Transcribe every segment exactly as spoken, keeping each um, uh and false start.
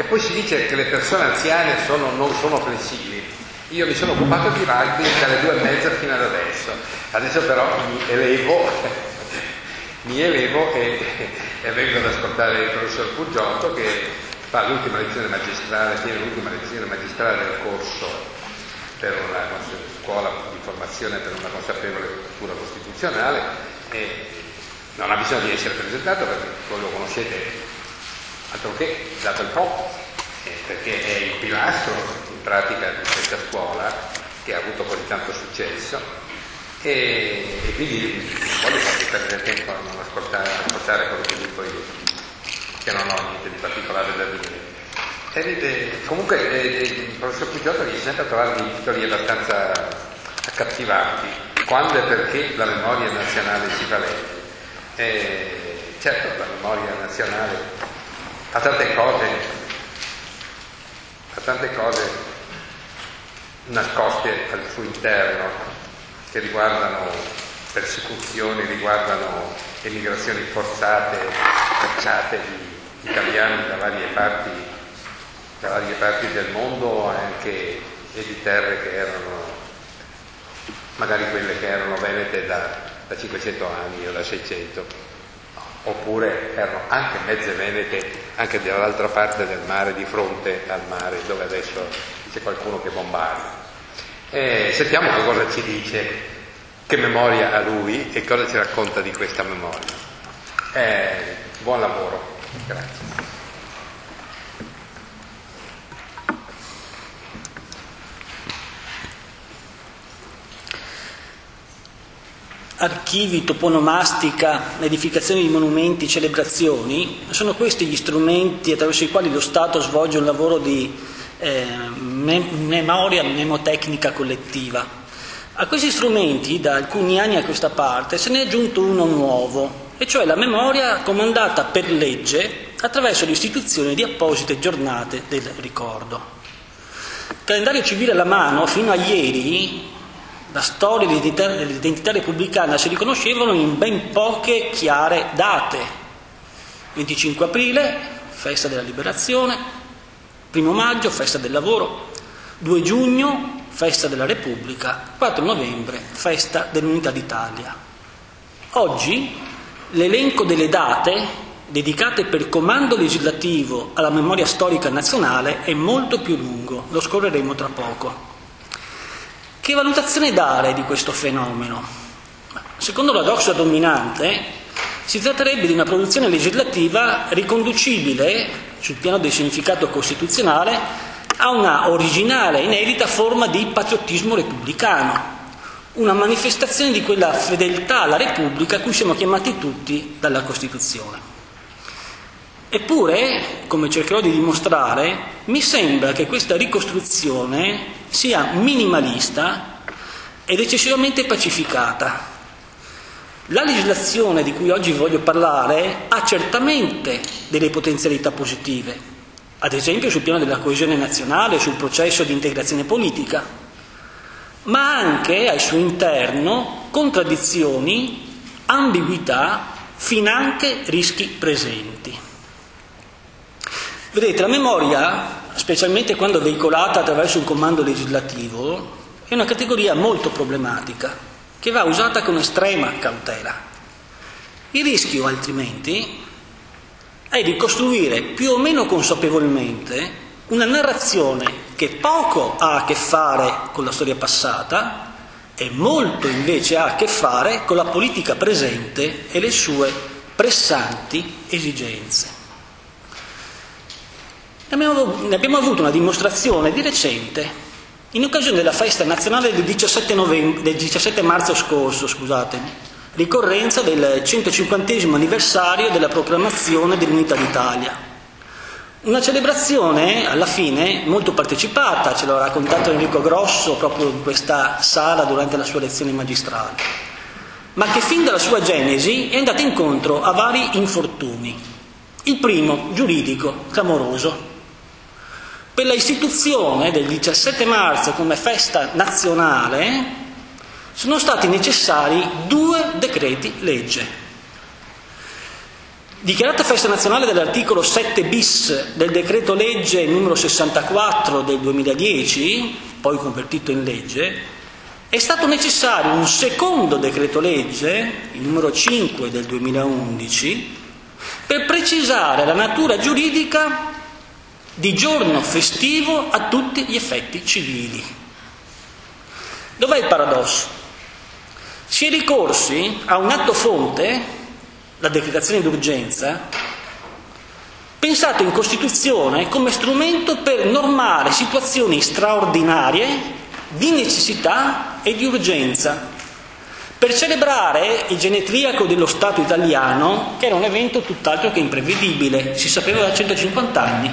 poi si dice che le persone anziane sono, non sono flessibili. Io mi sono occupato di rugby dalle due e mezza fino ad adesso. Adesso però mi elevo, mi elevo e, e vengo ad ascoltare il professor Puggiotto che fa l'ultima lezione magistrale, tiene l'ultima lezione magistrale del corso per una scuola di formazione per una consapevole cultura costituzionale e non ha bisogno di essere presentato perché voi lo conoscete altro che da quel po', eh, perché è il pilastro in pratica di questa scuola che ha avuto così tanto successo e, e quindi non voglio farvi perdere tempo a non ascoltare, ascoltare quello che dico io, che non ho niente di particolare da dire. E, comunque eh, il professor Puggiotto riesce sempre a trovare dei titoli abbastanza accattivanti, quando e perché la memoria nazionale si va lei. Eh, certo, la memoria nazionale ha tante cose, ha tante cose nascoste al suo interno che riguardano persecuzioni, riguardano emigrazioni forzate, cacciate di italiani da varie parti, da varie parti del mondo, anche e di terre che erano magari quelle che erano venete da, da cinquecento anni o da seicento, oppure erano anche mezze venete anche dall'altra parte del mare, di fronte al mare dove adesso c'è qualcuno che bombarda. E sentiamo che cosa ci dice, che memoria ha lui e cosa ci racconta di questa memoria. Eh, buon lavoro, grazie. Archivi, toponomastica, edificazioni di monumenti, celebrazioni, sono questi gli strumenti attraverso i quali lo Stato svolge un lavoro di eh, memoria, memotecnica collettiva. A questi strumenti, da alcuni anni a questa parte, se ne è aggiunto uno nuovo, e cioè la memoria comandata per legge attraverso l'istituzione di apposite giornate del ricordo. Calendario civile alla mano, fino a ieri, la storia dell'identità repubblicana si riconoscevano in ben poche chiare date. venticinque aprile, festa della liberazione, primo maggio, festa del lavoro, due giugno, festa della Repubblica, quattro novembre, festa dell'Unità d'Italia. Oggi l'elenco delle date dedicate per comando legislativo alla memoria storica nazionale è molto più lungo, lo scorreremo tra poco. Che valutazione dare di questo fenomeno? Secondo la doxa dominante si tratterebbe di una produzione legislativa riconducibile, sul piano del significato costituzionale, a una originale e inedita forma di patriottismo repubblicano, una manifestazione di quella fedeltà alla Repubblica a cui siamo chiamati tutti dalla Costituzione. Eppure, come cercherò di dimostrare, mi sembra che questa ricostruzione sia minimalista ed eccessivamente pacificata. La legislazione di cui oggi voglio parlare ha certamente delle potenzialità positive, ad esempio sul piano della coesione nazionale, sul processo di integrazione politica, ma anche al suo interno contraddizioni, ambiguità, finanche rischi presenti. Vedete, la memoria, specialmente quando veicolata attraverso un comando legislativo, è una categoria molto problematica, che va usata con estrema cautela. Il rischio, altrimenti, è di costruire più o meno consapevolmente una narrazione che poco ha a che fare con la storia passata e molto invece ha a che fare con la politica presente e le sue pressanti esigenze. Ne abbiamo, ne abbiamo avuto una dimostrazione di recente in occasione della festa nazionale del diciassette, novembre, del diciassette marzo scorso, scusatemi, ricorrenza del centocinquantesimo anniversario della proclamazione dell'Unità d'Italia. Una celebrazione alla fine molto partecipata, ce l'ha raccontato Enrico Grosso proprio in questa sala durante la sua lezione magistrale, ma che fin dalla sua genesi è andata incontro a vari infortuni. Il primo, giuridico, clamoroso. Per la istituzione del diciassette marzo come festa nazionale sono stati necessari due decreti legge. Dichiarata festa nazionale dall'articolo sette bis del decreto legge numero sessantaquattro del duemiladieci, poi convertito in legge, è stato necessario un secondo decreto legge, il numero cinque del duemilaundici, per precisare la natura giuridica di giorno festivo a tutti gli effetti civili. Dov'è il paradosso? Si è ricorsi a un atto fonte, la decretazione d'urgenza, pensato in Costituzione come strumento per normare situazioni straordinarie di necessità e di urgenza, per celebrare il genetriaco dello Stato italiano, che era un evento tutt'altro che imprevedibile, si sapeva da centocinquanta anni.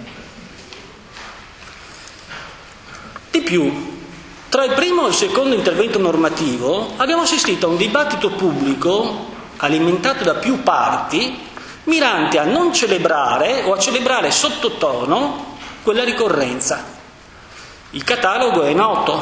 Di più, tra il primo e il secondo intervento normativo abbiamo assistito a un dibattito pubblico alimentato da più parti, mirante a non celebrare o a celebrare sottotono quella ricorrenza. Il catalogo è noto.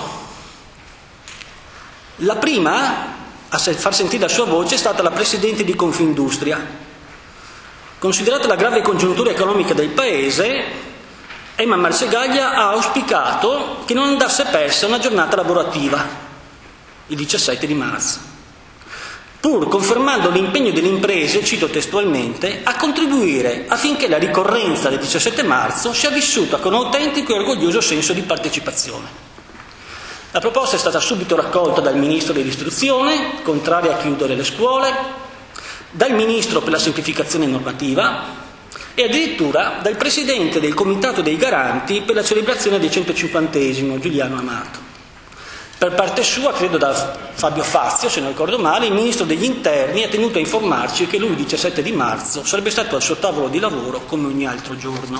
La prima a far sentire la sua voce è stata la Presidente di Confindustria. Considerata la grave congiuntura economica del Paese, Emma Marcegaglia ha auspicato che non andasse persa una giornata lavorativa, il diciassette di marzo. Pur confermando l'impegno delle imprese, cito testualmente, a contribuire affinché la ricorrenza del diciassette marzo sia vissuta con autentico e orgoglioso senso di partecipazione. La proposta è stata subito raccolta dal Ministro dell'Istruzione, contrario a chiudere le scuole, dal Ministro per la semplificazione normativa e addirittura dal Presidente del Comitato dei Garanti per la celebrazione del centocinquantesimo, Giuliano Amato. Per parte sua, credo da Fabio Fazio, se non ricordo male, il Ministro degli Interni ha tenuto a informarci che lui il diciassette di marzo sarebbe stato al suo tavolo di lavoro come ogni altro giorno.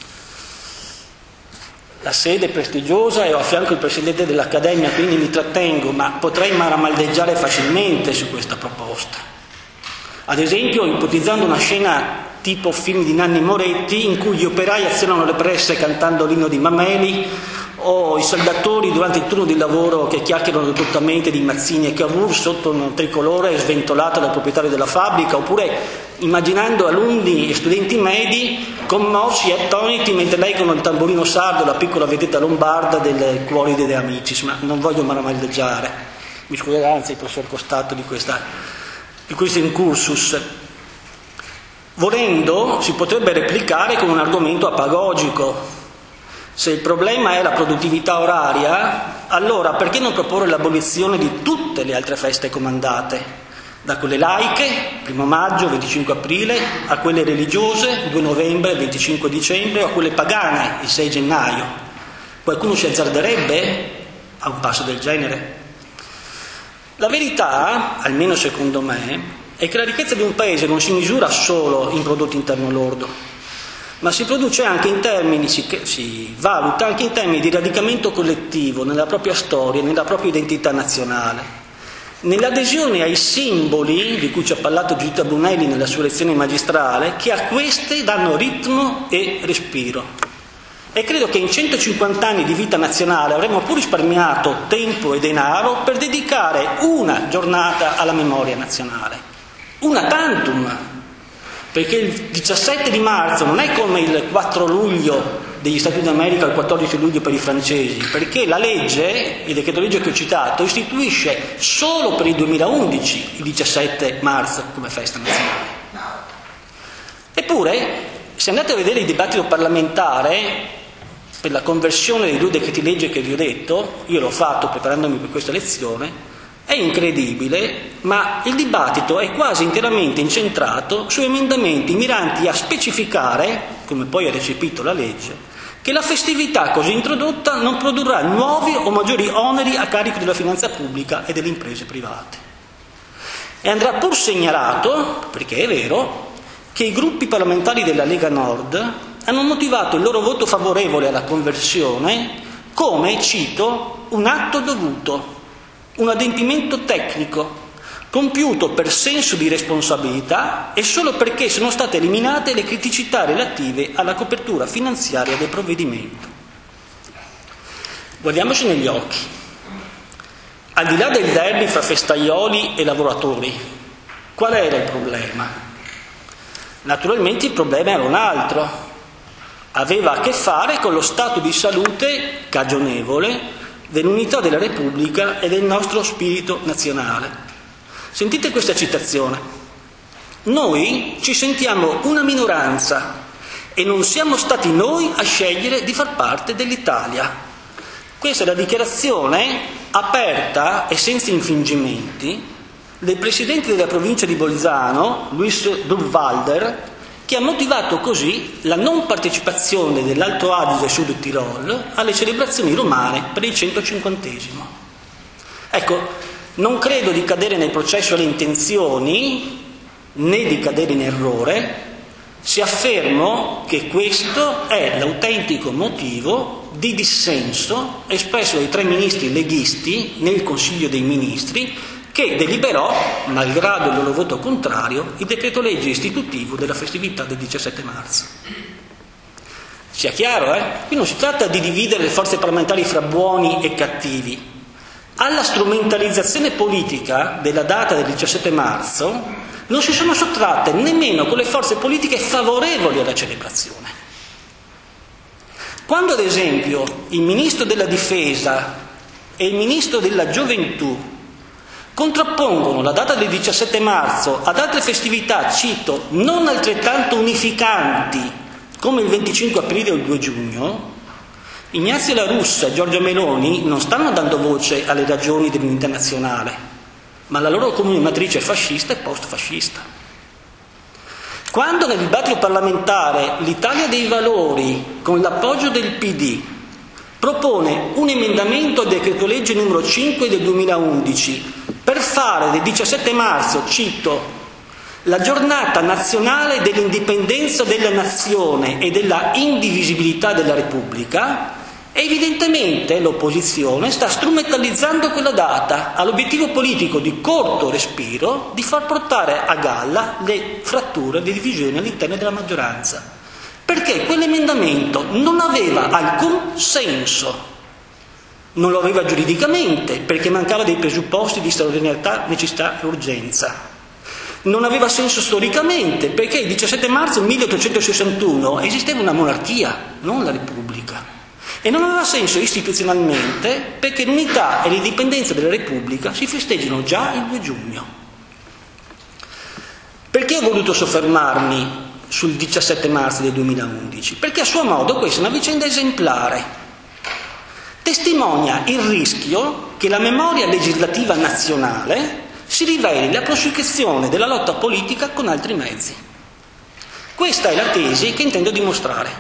La sede è prestigiosa e ho a fianco il Presidente dell'Accademia, quindi mi trattengo, ma potrei maramaldeggiare facilmente su questa proposta. Ad esempio, ipotizzando una scena tipo film di Nanni Moretti, in cui gli operai azionano le presse cantando l'inno di Mameli, o i soldatori durante il turno di lavoro che chiacchierano dottamente di Mazzini e Cavour sotto un tricolore sventolato dal proprietario della fabbrica, oppure immaginando alunni e studenti medi commossi e attoniti mentre leggono il tamburino sardo, la piccola vedetta lombarda del Cuori dei De Amicis. Ma non voglio maramaldeggiare, mi scuserà anzi il professor Costato di, questa, di questo incursus. Volendo si potrebbe replicare con un argomento apagogico. Se il problema è la produttività oraria, allora perché non proporre l'abolizione di tutte le altre feste comandate? Da quelle laiche, primo maggio, venticinque aprile, a quelle religiose, due novembre, venticinque dicembre, o a quelle pagane, il sei gennaio. Qualcuno si azzarderebbe a un passo del genere? La verità, almeno secondo me, è che la ricchezza di un paese non si misura solo in prodotto interno lordo, ma si produce anche in termini, si, si valuta anche in termini di radicamento collettivo nella propria storia, nella propria identità nazionale, nell'adesione ai simboli di cui ci ha parlato Giuditta Brunelli nella sua lezione magistrale, che a queste danno ritmo e respiro. E credo che in centocinquanta anni di vita nazionale avremmo pur risparmiato tempo e denaro per dedicare una giornata alla memoria nazionale, una tantum. Perché il diciassette di marzo non è come il quattro luglio degli Stati Uniti d'America o il quattordici luglio per i francesi, perché la legge, il decreto legge che ho citato, istituisce solo per il duemilaundici il diciassette marzo come festa nazionale. Eppure, se andate a vedere il dibattito parlamentare per la conversione dei due decreti legge che vi ho detto, io l'ho fatto preparandomi per questa lezione, è incredibile, ma il dibattito è quasi interamente incentrato su emendamenti miranti a specificare, come poi ha recepito la legge, che la festività così introdotta non produrrà nuovi o maggiori oneri a carico della finanza pubblica e delle imprese private. E andrà pur segnalato, perché è vero, che i gruppi parlamentari della Lega Nord hanno motivato il loro voto favorevole alla conversione come, cito, un atto dovuto, un adempimento tecnico, compiuto per senso di responsabilità e solo perché sono state eliminate le criticità relative alla copertura finanziaria del provvedimento. Guardiamoci negli occhi. Al di là del derby fra festaioli e lavoratori, qual era il problema? Naturalmente il problema era un altro, aveva a che fare con lo stato di salute cagionevole dell'unità della Repubblica e del nostro spirito nazionale. Sentite questa citazione: noi ci sentiamo una minoranza e non siamo stati noi a scegliere di far parte dell'Italia. Questa è la dichiarazione aperta e senza infingimenti del presidente della provincia di Bolzano, Luis Burwalder, che ha motivato così la non partecipazione dell'Alto Adige e Sud Tirol alle celebrazioni romane per il centocinquantesimo. Ecco, non credo di cadere nel processo alle intenzioni né di cadere in errore se affermo che questo è l'autentico motivo di dissenso espresso dai tre ministri leghisti nel Consiglio dei Ministri, che deliberò, malgrado il loro voto contrario, il decreto legge istitutivo della festività del diciassette marzo. Sia chiaro, eh? Qui non si tratta di dividere le forze parlamentari fra buoni e cattivi. Alla strumentalizzazione politica della data del diciassette marzo non si sono sottratte nemmeno quelle forze politiche favorevoli alla celebrazione. Quando, ad esempio, il Ministro della Difesa e il Ministro della Gioventù contrappongono la data del diciassette marzo ad altre festività, cito, non altrettanto unificanti come il venticinque aprile o il due giugno, Ignazio La Russa e Giorgia Meloni non stanno dando voce alle ragioni dell'unità nazionale, ma la loro comune matrice fascista e post-fascista. Quando nel dibattito parlamentare l'Italia dei Valori, con l'appoggio del P D, propone un emendamento al decreto legge numero cinque del duemilaundici per fare del diciassette marzo, cito, la giornata nazionale dell'indipendenza della nazione e della indivisibilità della Repubblica, evidentemente l'opposizione sta strumentalizzando quella data all'obiettivo politico di corto respiro di far portare a galla le fratture, le divisioni all'interno della maggioranza, perché quell'emendamento non aveva alcun senso. Non lo aveva giuridicamente, perché mancava dei presupposti di straordinarietà, necessità e urgenza. Non aveva senso storicamente, perché il diciassette marzo milleottocentosessantuno esisteva una monarchia, non la Repubblica. E non aveva senso istituzionalmente, perché l'unità e l'indipendenza della Repubblica si festeggiano già il due giugno. Perché ho voluto soffermarmi sul diciassette marzo del duemilaundici? Perché a suo modo questa è una vicenda esemplare. Testimonia il rischio che la memoria legislativa nazionale si riveli la prosecuzione della lotta politica con altri mezzi. Questa è la tesi che intendo dimostrare.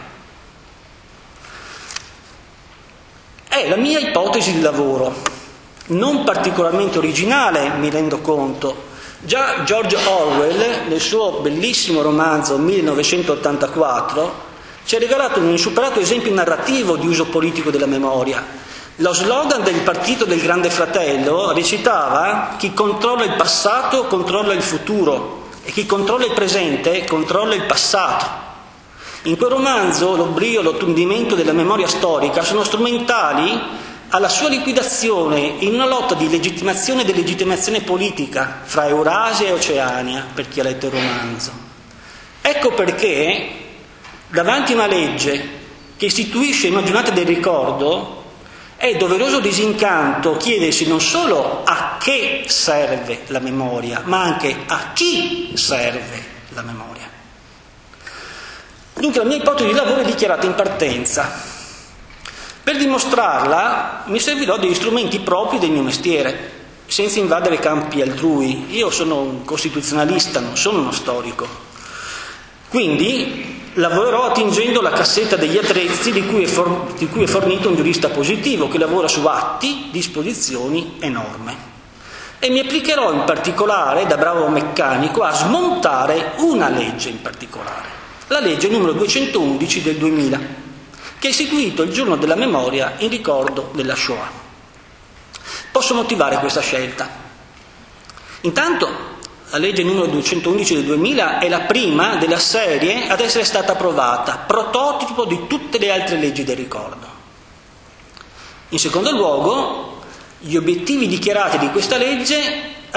È la mia ipotesi di lavoro, non particolarmente originale, mi rendo conto. Già George Orwell, nel suo bellissimo romanzo millenovecentottantaquattro, ci ha regalato un insuperato esempio narrativo di uso politico della memoria. Lo slogan del partito del Grande Fratello recitava: chi controlla il passato controlla il futuro e chi controlla il presente controlla il passato. In quel romanzo l'oblio e l'ottundimento della memoria storica sono strumentali alla sua liquidazione in una lotta di legittimazione e delegittimazione politica fra Eurasia e Oceania, per chi ha letto il romanzo. Ecco perché davanti a una legge che istituisce una giornata del ricordo è doveroso disincanto chiedersi non solo a che serve la memoria, ma anche a chi serve la memoria. Dunque la mia ipotesi di lavoro è dichiarata in partenza. Per dimostrarla mi servirò degli strumenti propri del mio mestiere, senza invadere campi altrui. Io sono un costituzionalista, non sono uno storico. Quindi lavorerò attingendo la cassetta degli attrezzi di cui, è for- di cui è fornito un giurista positivo che lavora su atti, disposizioni e norme. E mi applicherò in particolare, da bravo meccanico, a smontare una legge in particolare, la legge numero duecentoundici del duemila, che ha istituito il giorno della memoria in ricordo della Shoah. Posso motivare questa scelta. Intanto, la legge numero duecentoundici del duemila è la prima della serie ad essere stata approvata, prototipo di tutte le altre leggi del ricordo. In secondo luogo, gli obiettivi dichiarati di questa legge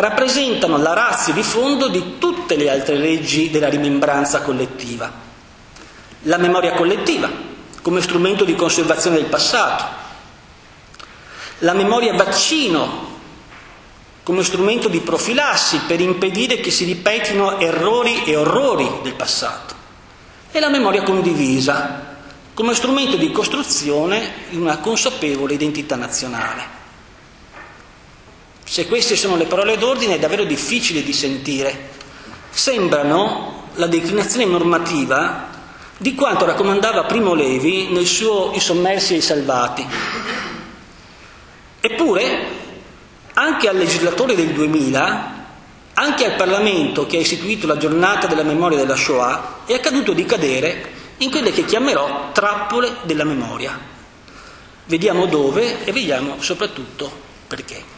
rappresentano la ratio di fondo di tutte le altre leggi della rimembranza collettiva. La memoria collettiva, come strumento di conservazione del passato. La memoria vaccino, come strumento di profilassi per impedire che si ripetino errori e orrori del passato. E la memoria condivisa, come strumento di costruzione di una consapevole identità nazionale. Se queste sono le parole d'ordine è davvero difficile di sentire. Sembrano la declinazione normativa di quanto raccomandava Primo Levi nel suo I sommersi e i salvati. Eppure, anche al legislatore del duemila, anche al Parlamento che ha istituito la giornata della memoria della Shoah, è accaduto di cadere in quelle che chiamerò trappole della memoria. Vediamo dove e vediamo soprattutto perché.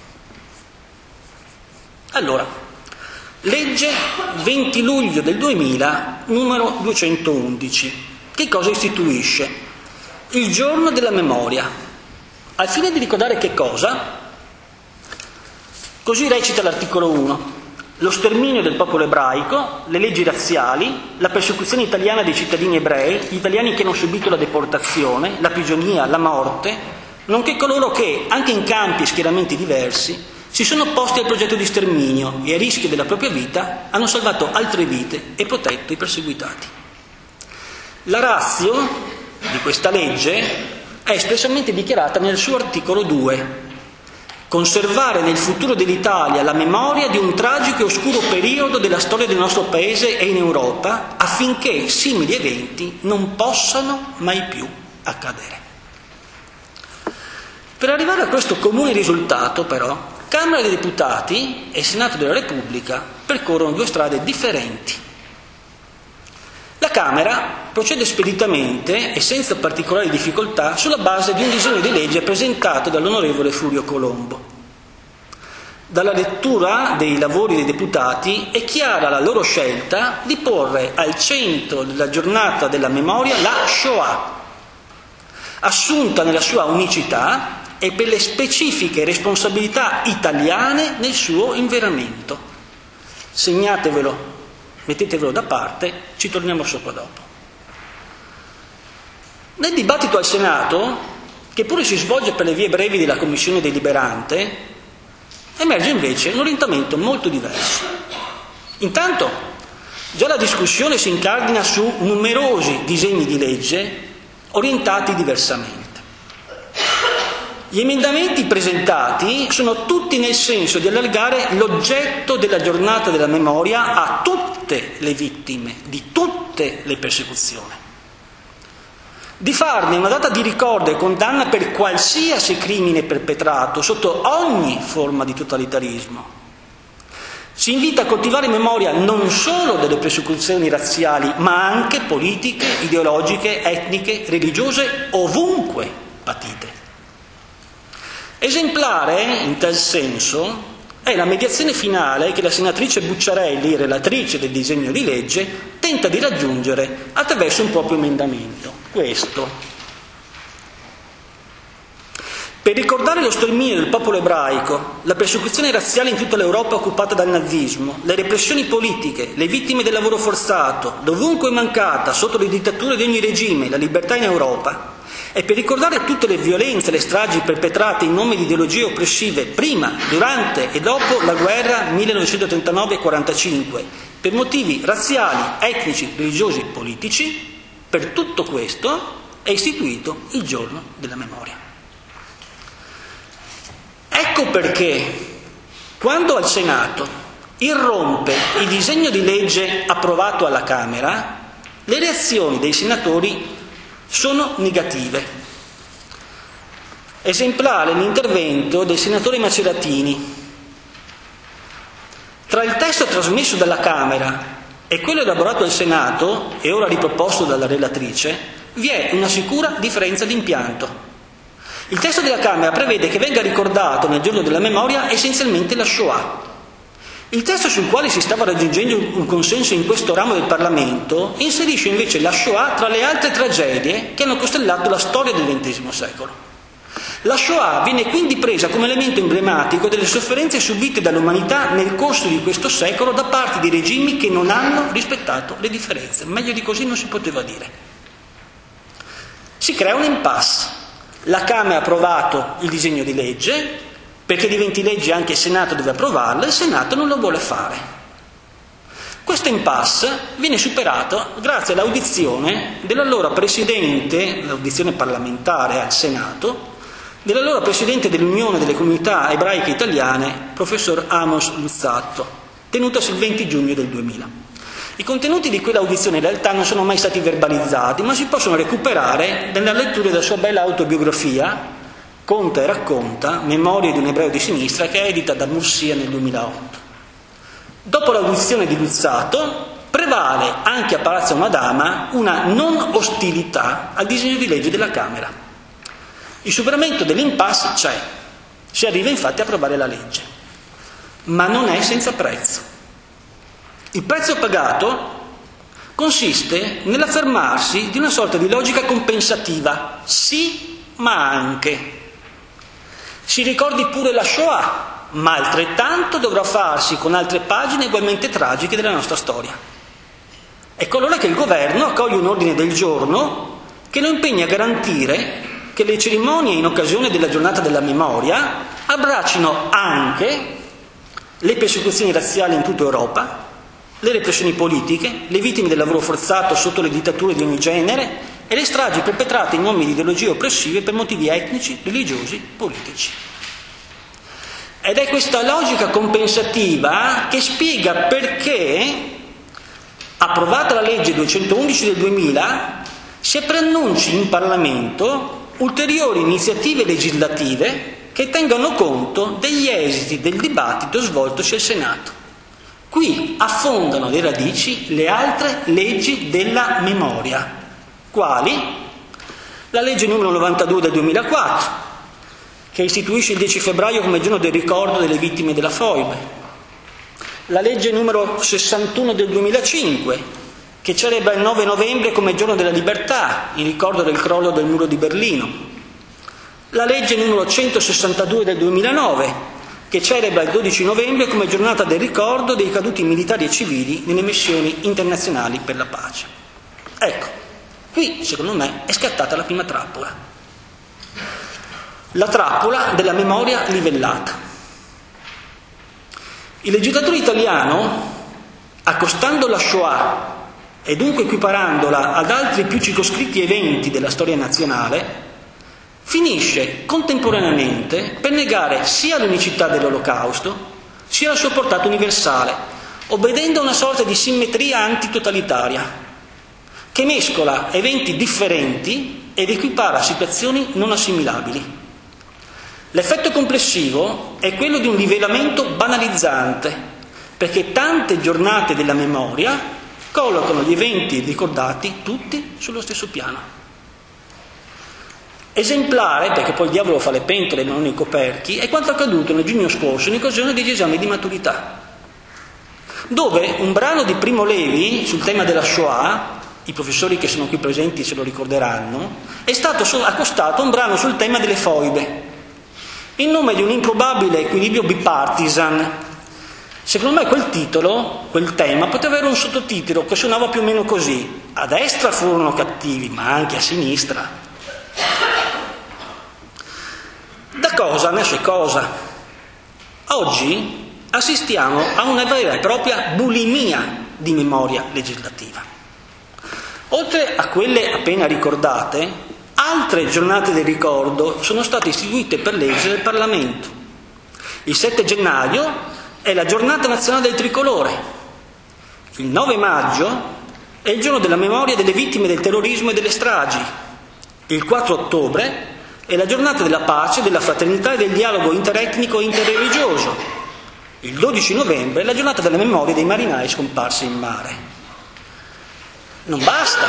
Allora, legge venti luglio del duemila, numero duecentoundici. Che cosa istituisce? Il giorno della memoria. Al fine di ricordare che cosa? Così recita l'articolo uno. Lo sterminio del popolo ebraico, le leggi razziali, la persecuzione italiana dei cittadini ebrei, gli italiani che hanno subito la deportazione, la prigionia, la morte, nonché coloro che, anche in campi e schieramenti diversi, si sono opposti al progetto di sterminio e a rischio della propria vita hanno salvato altre vite e protetto i perseguitati. La ratio di questa legge è espressamente dichiarata nel suo articolo due. Conservare nel futuro dell'Italia la memoria di un tragico e oscuro periodo della storia del nostro Paese e in Europa affinché simili eventi non possano mai più accadere. Per arrivare a questo comune risultato, però, Camera dei Deputati e Senato della Repubblica percorrono due strade differenti. La Camera procede speditamente e senza particolari difficoltà sulla base di un disegno di legge presentato dall'onorevole Furio Colombo. Dalla lettura dei lavori dei deputati è chiara la loro scelta di porre al centro della giornata della memoria la Shoah, assunta nella sua unicità e per le specifiche responsabilità italiane nel suo inveramento. Segnatevelo, mettetevelo da parte, ci torniamo sopra dopo. Nel dibattito al Senato, che pure si svolge per le vie brevi della Commissione deliberante, emerge invece un orientamento molto diverso. Intanto, già la discussione si incardina su numerosi disegni di legge orientati diversamente. Gli emendamenti presentati sono tutti nel senso di allargare l'oggetto della giornata della memoria a tutte le vittime di tutte le persecuzioni, di farne una data di ricordo e condanna per qualsiasi crimine perpetrato sotto ogni forma di totalitarismo. Si invita a coltivare memoria non solo delle persecuzioni razziali, ma anche politiche, ideologiche, etniche, religiose, ovunque patite. Esemplare, in tal senso, è la mediazione finale che la senatrice Bucciarelli, relatrice del disegno di legge, tenta di raggiungere attraverso un proprio emendamento. Questo. Per ricordare lo sterminio del popolo ebraico, la persecuzione razziale in tutta l'Europa occupata dal nazismo, le repressioni politiche, le vittime del lavoro forzato, dovunque mancata, sotto le dittature di ogni regime, la libertà in Europa, e per ricordare tutte le violenze e le stragi perpetrate in nome di ideologie oppressive prima, durante e dopo la guerra millenovecentotrentanove quarantacinque, per motivi razziali, etnici, religiosi e politici, per tutto questo è istituito il giorno della memoria. Ecco perché, quando al Senato irrompe il disegno di legge approvato alla Camera, le reazioni dei senatori sono negative. Esemplare l'intervento del senatore Maceratini. Tra il testo trasmesso dalla Camera e quello elaborato al Senato, e ora riproposto dalla relatrice, vi è una sicura differenza di impianto. Il testo della Camera prevede che venga ricordato nel giorno della memoria essenzialmente la Shoah. Il testo sul quale si stava raggiungendo un consenso in questo ramo del Parlamento inserisce invece la Shoah tra le altre tragedie che hanno costellato la storia del ventesimo secolo. La Shoah viene quindi presa come elemento emblematico delle sofferenze subite dall'umanità nel corso di questo secolo da parte di regimi che non hanno rispettato le differenze. Meglio di così non si poteva dire. Si crea un impasse. La Camera ha approvato il disegno di legge, perché diventi legge anche il Senato deve approvarlo, e il Senato non lo vuole fare. Questo impasse viene superato grazie all'audizione dell'allora Presidente, l'audizione parlamentare al Senato, dell'allora Presidente dell'Unione delle Comunità Ebraiche Italiane, professor Amos Luzzatto, tenutasi il venti giugno del duemila. I contenuti di quell'audizione in realtà non sono mai stati verbalizzati, ma si possono recuperare nella lettura della sua bella autobiografia, Conta e racconta, Memorie di un ebreo di sinistra, che è edita da Mursia nel duemilaotto. Dopo l'audizione di Luzzatto, prevale anche a Palazzo Madama una non ostilità al disegno di legge della Camera. Il superamento dell'impasse c'è, si arriva infatti a approvare la legge, ma non è senza prezzo. Il prezzo pagato consiste nell'affermarsi di una sorta di logica compensativa, sì ma anche. Si ricordi pure la Shoah, ma altrettanto dovrà farsi con altre pagine ugualmente tragiche della nostra storia. Ecco allora che il governo accoglie un ordine del giorno che lo impegna a garantire che le cerimonie in occasione della giornata della memoria abbraccino anche le persecuzioni razziali in tutta Europa, le repressioni politiche, le vittime del lavoro forzato sotto le dittature di ogni genere e le stragi perpetrate in nome di ideologie oppressive per motivi etnici, religiosi, politici. Ed è questa logica compensativa che spiega perché, approvata la legge duecentoundici del duemila, si preannunci in Parlamento ulteriori iniziative legislative che tengano conto degli esiti del dibattito svoltosi al Senato. Qui affondano le radici le altre leggi della memoria. Quali? La legge numero novantadue del duemilaquattro, che istituisce il dieci febbraio come giorno del ricordo delle vittime della foibe. La legge numero sessantuno del duemilacinque, che celebra il nove novembre come giorno della libertà, in ricordo del crollo del muro di Berlino. La legge numero centosessantadue del duemilanove, che celebra il dodici novembre come giornata del ricordo dei caduti militari e civili nelle missioni internazionali per la pace. Ecco, qui secondo me è scattata la prima trappola. La trappola della memoria livellata. Il legislatore italiano, accostando la Shoah e dunque equiparandola ad altri più circoscritti eventi della storia nazionale, finisce contemporaneamente per negare sia l'unicità dell'Olocausto, sia la sua portata universale, obbedendo a una sorta di simmetria antitotalitaria, che mescola eventi differenti ed equipara situazioni non assimilabili. L'effetto complessivo è quello di un livellamento banalizzante, perché tante giornate della memoria collocano gli eventi ricordati tutti sullo stesso piano. Esemplare, perché poi il diavolo fa le pentole ma non i coperchi, è quanto accaduto nel giugno scorso in occasione degli esami di maturità, dove un brano di Primo Levi sul tema della Shoah, i professori che sono qui presenti se lo ricorderanno, è stato accostato a un brano sul tema delle foibe, in nome di un improbabile equilibrio bipartisan. Secondo me quel titolo, quel tema, poteva avere un sottotitolo che suonava più o meno così: a destra furono cattivi, ma anche a sinistra. Da cosa nasce cosa? Oggi assistiamo a una vera e propria bulimia di memoria legislativa. Oltre a quelle appena ricordate, altre giornate del ricordo sono state istituite per legge del Parlamento. Il sette gennaio è la giornata nazionale del tricolore. Il nove maggio è il giorno della memoria delle vittime del terrorismo e delle stragi. Il quattro ottobre è la giornata della pace, della fraternità e del dialogo interetnico e interreligioso. Il dodici novembre è la giornata della memoria dei marinai scomparsi in mare. Non basta.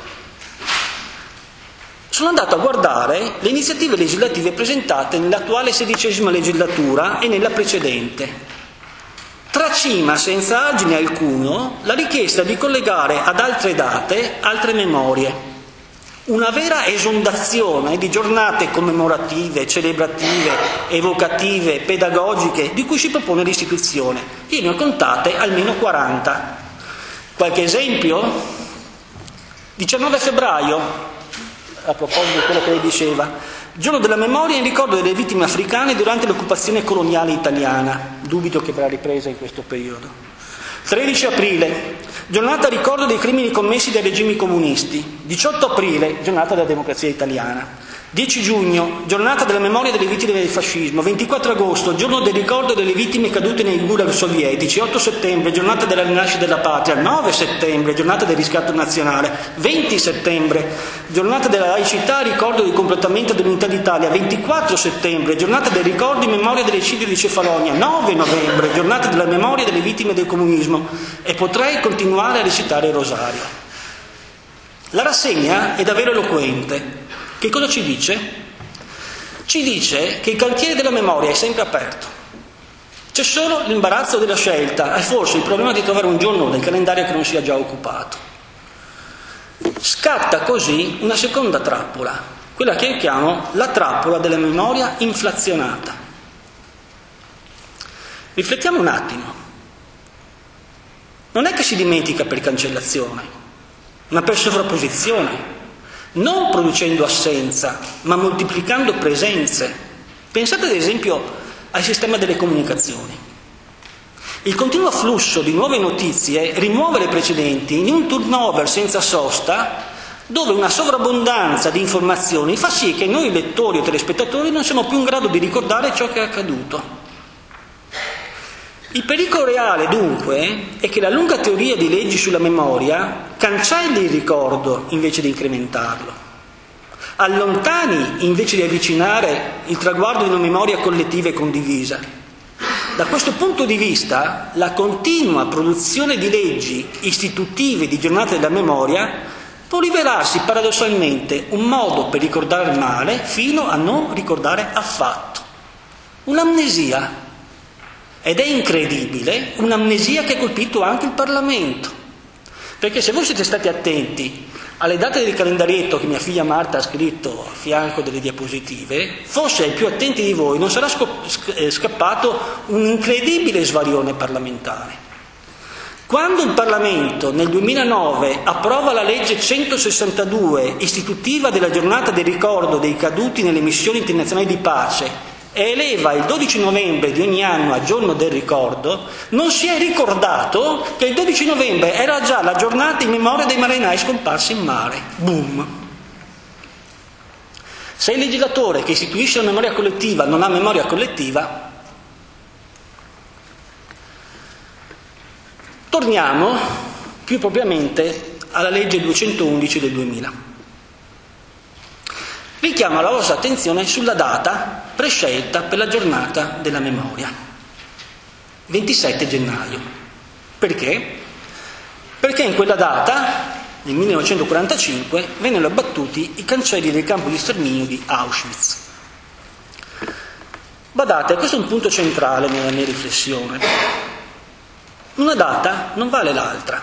Sono andato a guardare le iniziative legislative presentate nell'attuale sedicesima legislatura e nella precedente. Tracima senza argine alcuno la richiesta di collegare ad altre date altre memorie. una vera esondazione di giornate commemorative, celebrative, evocative, pedagogiche di cui si propone l'istituzione. Io ne ho contate almeno quaranta. Qualche esempio? diciannove febbraio, a proposito di quello che lei diceva, giorno della memoria in ricordo delle vittime africane durante l'occupazione coloniale italiana. Dubito che verrà ripresa in questo periodo. tredici aprile, giornata a ricordo dei crimini commessi dai regimi comunisti. diciotto aprile, giornata della democrazia italiana. dieci giugno, giornata della memoria delle vittime del fascismo. ventiquattro agosto, giorno del ricordo delle vittime cadute nei gulag sovietici. otto settembre, giornata della rinascita della patria. nove settembre, giornata del riscatto nazionale. venti settembre, giornata della laicità, ricordo del completamento dell'unità d'Italia. ventiquattro settembre, giornata del ricordo in memoria dell'eccidio di Cefalonia. nove novembre, giornata della memoria delle vittime del comunismo. E potrei continuare a recitare il rosario. La rassegna è davvero eloquente. Che cosa ci dice? Ci dice che il cantiere della memoria è sempre aperto. C'è solo l'imbarazzo della scelta e forse il problema di trovare un giorno del calendario che non sia già occupato. Scatta così una seconda trappola, quella che io chiamo la trappola della memoria inflazionata. Riflettiamo un attimo. Non è che si dimentica per cancellazione, ma per sovrapposizione. Non producendo assenza, ma moltiplicando presenze. Pensate ad esempio al sistema delle comunicazioni. Il continuo afflusso di nuove notizie rimuove le precedenti in un turnover senza sosta, dove una sovrabbondanza di informazioni fa sì che noi lettori o telespettatori non siamo più in grado di ricordare ciò che è accaduto. Il pericolo reale, dunque, è che la lunga teoria di leggi sulla memoria cancelli il ricordo invece di incrementarlo, allontani invece di avvicinare il traguardo di una memoria collettiva e condivisa. Da questo punto di vista, la continua produzione di leggi istitutive di giornate della memoria può rivelarsi paradossalmente un modo per ricordare male fino a non ricordare affatto. Un'amnesia. Ed è incredibile, un'amnesia che ha colpito anche il Parlamento. Perché se voi siete stati attenti alle date del calendarietto che mia figlia Marta ha scritto a fianco delle diapositive, forse ai più attenti di voi non sarà scappato un incredibile svarione parlamentare. Quando il Parlamento nel duemilanove approva la legge centosessantadue istitutiva della giornata del ricordo dei caduti nelle missioni internazionali di pace e eleva il dodici novembre di ogni anno a giorno del ricordo, non si è ricordato che il dodici novembre era già la giornata in memoria dei marinai scomparsi in mare. Boom! Se il legislatore che istituisce la memoria collettiva non ha memoria collettiva, torniamo più propriamente alla legge duecentoundici del duemila. Richiamo la vostra attenzione sulla data prescelta per la giornata della memoria, ventisette gennaio. Perché? Perché in quella data, nel millenovecentoquarantacinque, vennero abbattuti i cancelli del campo di sterminio di Auschwitz. Badate, questo è un punto centrale nella mia riflessione. Una data non vale l'altra.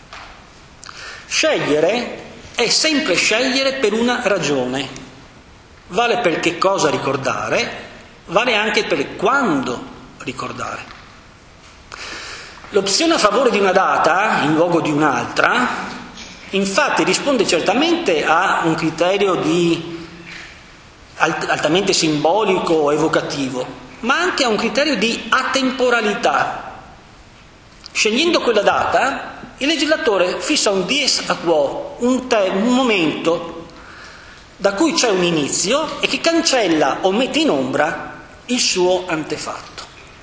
Scegliere è sempre scegliere per una ragione. Vale per che cosa ricordare, vale anche per quando ricordare. L'opzione a favore di una data in luogo di un'altra, infatti, risponde certamente a un criterio di alt- altamente simbolico o evocativo, ma anche a un criterio di atemporalità. Scegliendo quella data, il legislatore fissa un dies a quo, un, te- un momento da cui c'è un inizio e che cancella o mette in ombra il suo antefatto.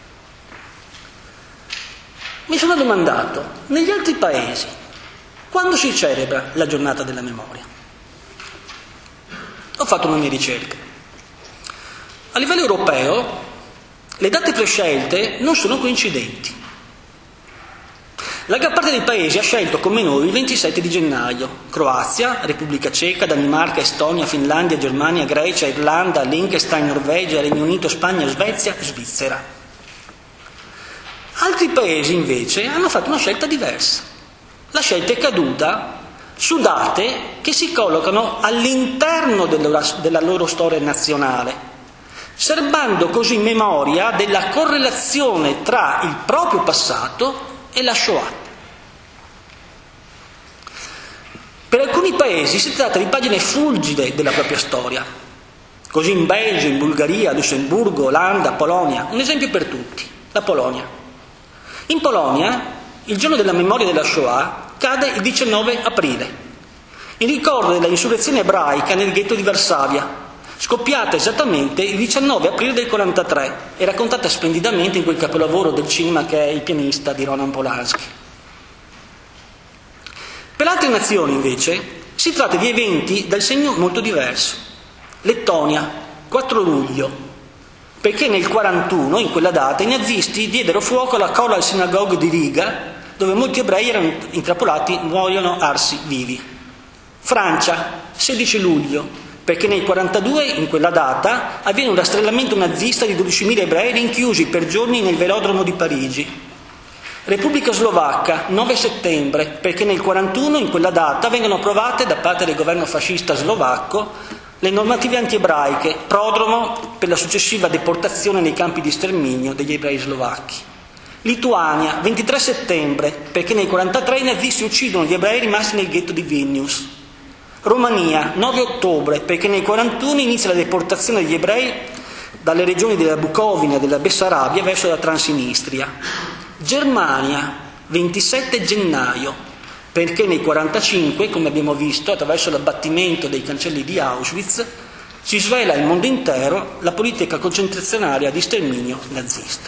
Mi sono domandato, negli altri paesi, quando si celebra la giornata della memoria? Ho fatto una mia ricerca. A livello europeo, le date prescelte non sono coincidenti. La gran parte dei paesi ha scelto come noi il ventisette di gennaio. Croazia, Repubblica Ceca, Danimarca, Estonia, Finlandia, Germania, Grecia, Irlanda, Liechtenstein, Norvegia, Regno Unito, Spagna, Svezia, Svizzera. Altri paesi invece hanno fatto una scelta diversa. La scelta è caduta su date che si collocano all'interno della, della loro storia nazionale, serbando così memoria della correlazione tra il proprio passato e la Shoah. Per alcuni paesi si tratta di pagine fulgide della propria storia, così in Belgio, in Bulgaria, Lussemburgo, Olanda, Polonia. Un esempio per tutti, la Polonia. In Polonia il giorno della memoria della Shoah cade il diciannove aprile, in ricordo della insurrezione ebraica nel ghetto di Varsavia, scoppiata esattamente il diciannove aprile del quarantatré e raccontata splendidamente in quel capolavoro del cinema che è Il pianista di Roman Polanski. Per altre nazioni, invece, si tratta di eventi dal segno molto diverso. Lettonia, quattro luglio, perché nel quarantuno, in quella data, i nazisti diedero fuoco alla Choral Synagogue di Riga, dove molti ebrei erano intrappolati, muoiono arsi vivi. Francia, sedici luglio, perché nel quarantadue, in quella data, avviene un rastrellamento nazista di dodicimila ebrei rinchiusi per giorni nel velodromo di Parigi. Repubblica Slovacca, nove settembre, perché nel quarantuno, in quella data, vengono approvate da parte del governo fascista slovacco le normative antiebraiche, prodromo per la successiva deportazione nei campi di sterminio degli ebrei slovacchi. Lituania, ventitré settembre, perché nel quarantatré i nazisti uccidono gli ebrei rimasti nel ghetto di Vilnius. Romania, nove ottobre, perché nel quarantuno inizia la deportazione degli ebrei dalle regioni della Bucovina e della Bessarabia verso la Transnistria. Germania, ventisette gennaio, perché nel quarantacinque, come abbiamo visto, attraverso l'abbattimento dei cancelli di Auschwitz, si svela al mondo intero la politica concentrazionaria di sterminio nazista.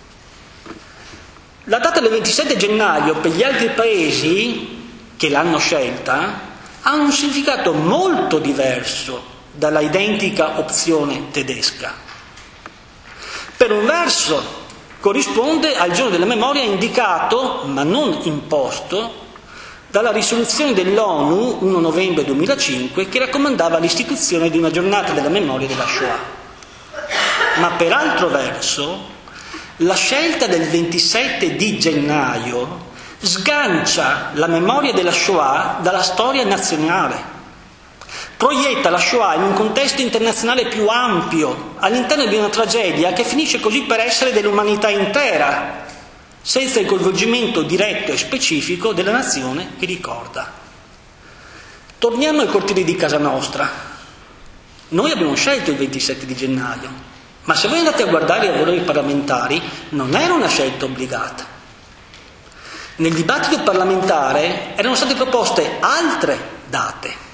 La data del ventisette gennaio per gli altri paesi che l'hanno scelta ha un significato molto diverso dalla identica opzione tedesca. Per un verso corrisponde al giorno della memoria indicato, ma non imposto, dalla risoluzione dell'ONU primo novembre duemilacinque che raccomandava l'istituzione di una giornata della memoria della Shoah. Ma per altro verso, la scelta del ventisette di gennaio sgancia la memoria della Shoah dalla storia nazionale. Proietta la Shoah in un contesto internazionale più ampio, all'interno di una tragedia che finisce così per essere dell'umanità intera, senza il coinvolgimento diretto e specifico della nazione che ricorda. Torniamo ai cortili di casa nostra. Noi abbiamo scelto il ventisette di gennaio, ma se voi andate a guardare i lavori parlamentari, non era una scelta obbligata. Nel dibattito parlamentare erano state proposte altre date.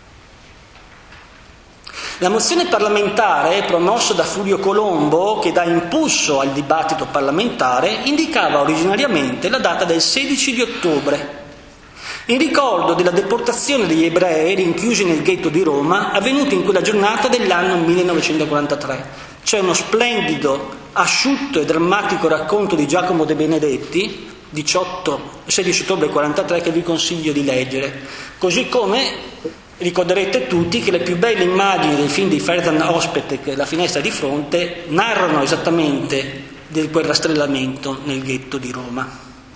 La mozione parlamentare promossa da Furio Colombo, che dà impulso al dibattito parlamentare, indicava originariamente la data del sedici di ottobre, in ricordo della deportazione degli ebrei rinchiusi nel ghetto di Roma, avvenuta in quella giornata dell'anno millenovecentoquarantatré. C'è uno splendido, asciutto e drammatico racconto di Giacomo De Benedetti, diciotto, sedici ottobre quarantatré, che vi consiglio di leggere, così come ricorderete tutti che le più belle immagini del film di Ferzan Özpetek, La finestra di fronte, narrano esattamente di quel rastrellamento nel ghetto di Roma.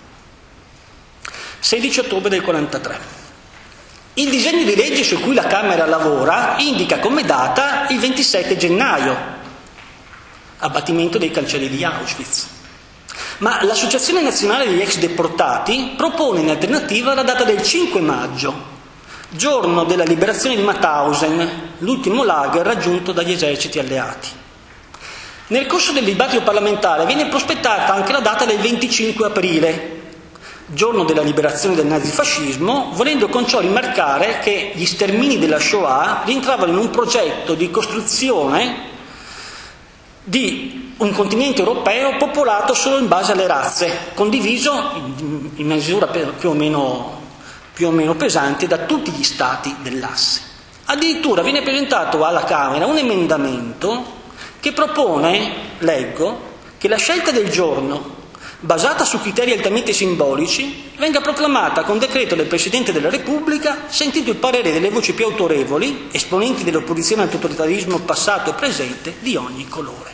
sedici ottobre del quarantatré. Il disegno di legge su cui la Camera lavora indica come data il ventisette gennaio, abbattimento dei cancelli di Auschwitz. Ma l'Associazione Nazionale degli Ex Deportati propone in alternativa la data del cinque maggio, giorno della liberazione di Mauthausen, l'ultimo lager raggiunto dagli eserciti alleati. Nel corso del dibattito parlamentare viene prospettata anche la data del venticinque aprile, giorno della liberazione del nazifascismo, volendo con ciò rimarcare che gli stermini della Shoah rientravano in un progetto di costruzione di un continente europeo popolato solo in base alle razze, condiviso in, in misura più o meno più o meno pesante da tutti gli stati dell'asse. Addirittura viene presentato alla Camera un emendamento che propone, leggo, che la scelta del giorno, basata su criteri altamente simbolici, venga proclamata con decreto del Presidente della Repubblica, sentito il parere delle voci più autorevoli, esponenti dell'opposizione al totalitarismo passato e presente di ogni colore.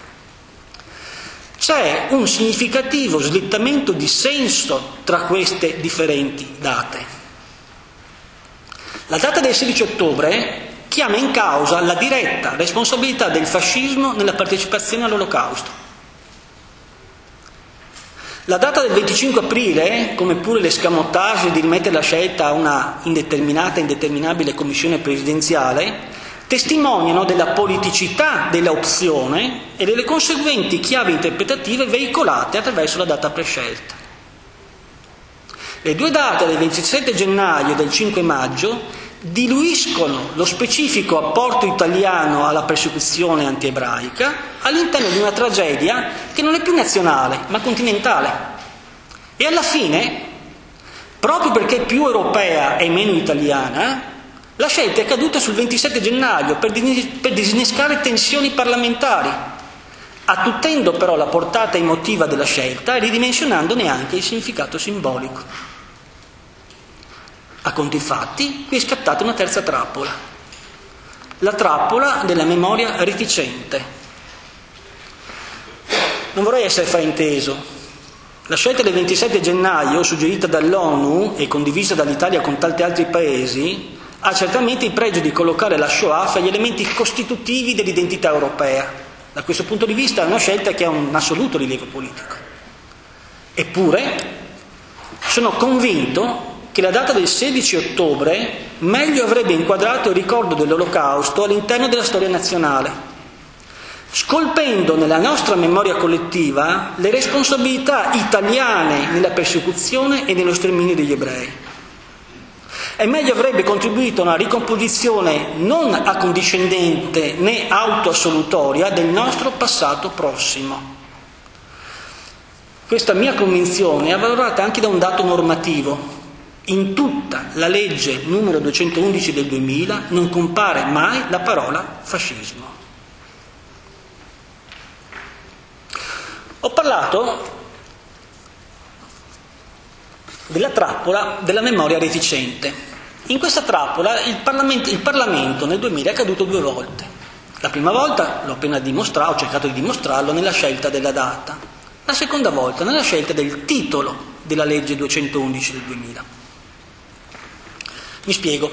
C'è un significativo slittamento di senso tra queste differenti date. La data del sedici ottobre chiama in causa la diretta responsabilità del fascismo nella partecipazione all'Olocausto. La data del venticinque aprile, come pure l'escamotage di rimettere la scelta a una indeterminata e indeterminabile commissione presidenziale, testimoniano della politicità della opzione e delle conseguenti chiavi interpretative veicolate attraverso la data prescelta. Le due date del ventisette gennaio e del cinque maggio diluiscono lo specifico apporto italiano alla persecuzione antiebraica all'interno di una tragedia che non è più nazionale ma continentale. E alla fine, proprio perché è più europea e meno italiana, la scelta è caduta sul ventisette gennaio per disinnescare tensioni parlamentari, attutendo però la portata emotiva della scelta e ridimensionandone anche il significato simbolico. A conti fatti, qui è scattata una terza trappola, la trappola della memoria reticente. Non vorrei essere frainteso. La scelta del ventisette gennaio, suggerita dall'ONU e condivisa dall'Italia con tanti altri paesi, ha certamente il pregio di collocare la Shoah fra gli elementi costitutivi dell'identità europea. Da questo punto di vista è una scelta che ha un assoluto rilievo politico. Eppure, sono convinto che la data del sedici ottobre meglio avrebbe inquadrato il ricordo dell'Olocausto all'interno della storia nazionale, scolpendo nella nostra memoria collettiva le responsabilità italiane nella persecuzione e nello sterminio degli ebrei. E meglio avrebbe contribuito a una ricomposizione non accondiscendente né autoassolutoria del nostro passato prossimo. Questa mia convinzione è avvalorata anche da un dato normativo. In tutta la legge numero duecentoundici del duemila non compare mai la parola fascismo. Ho parlato della trappola della memoria reticente. In questa trappola il Parlamento, il Parlamento nel duemila è caduto due volte. La prima volta, l'ho appena dimostrato, ho cercato di dimostrarlo, nella scelta della data. La seconda volta nella scelta del titolo della legge duecentoundici del duemila. Mi spiego.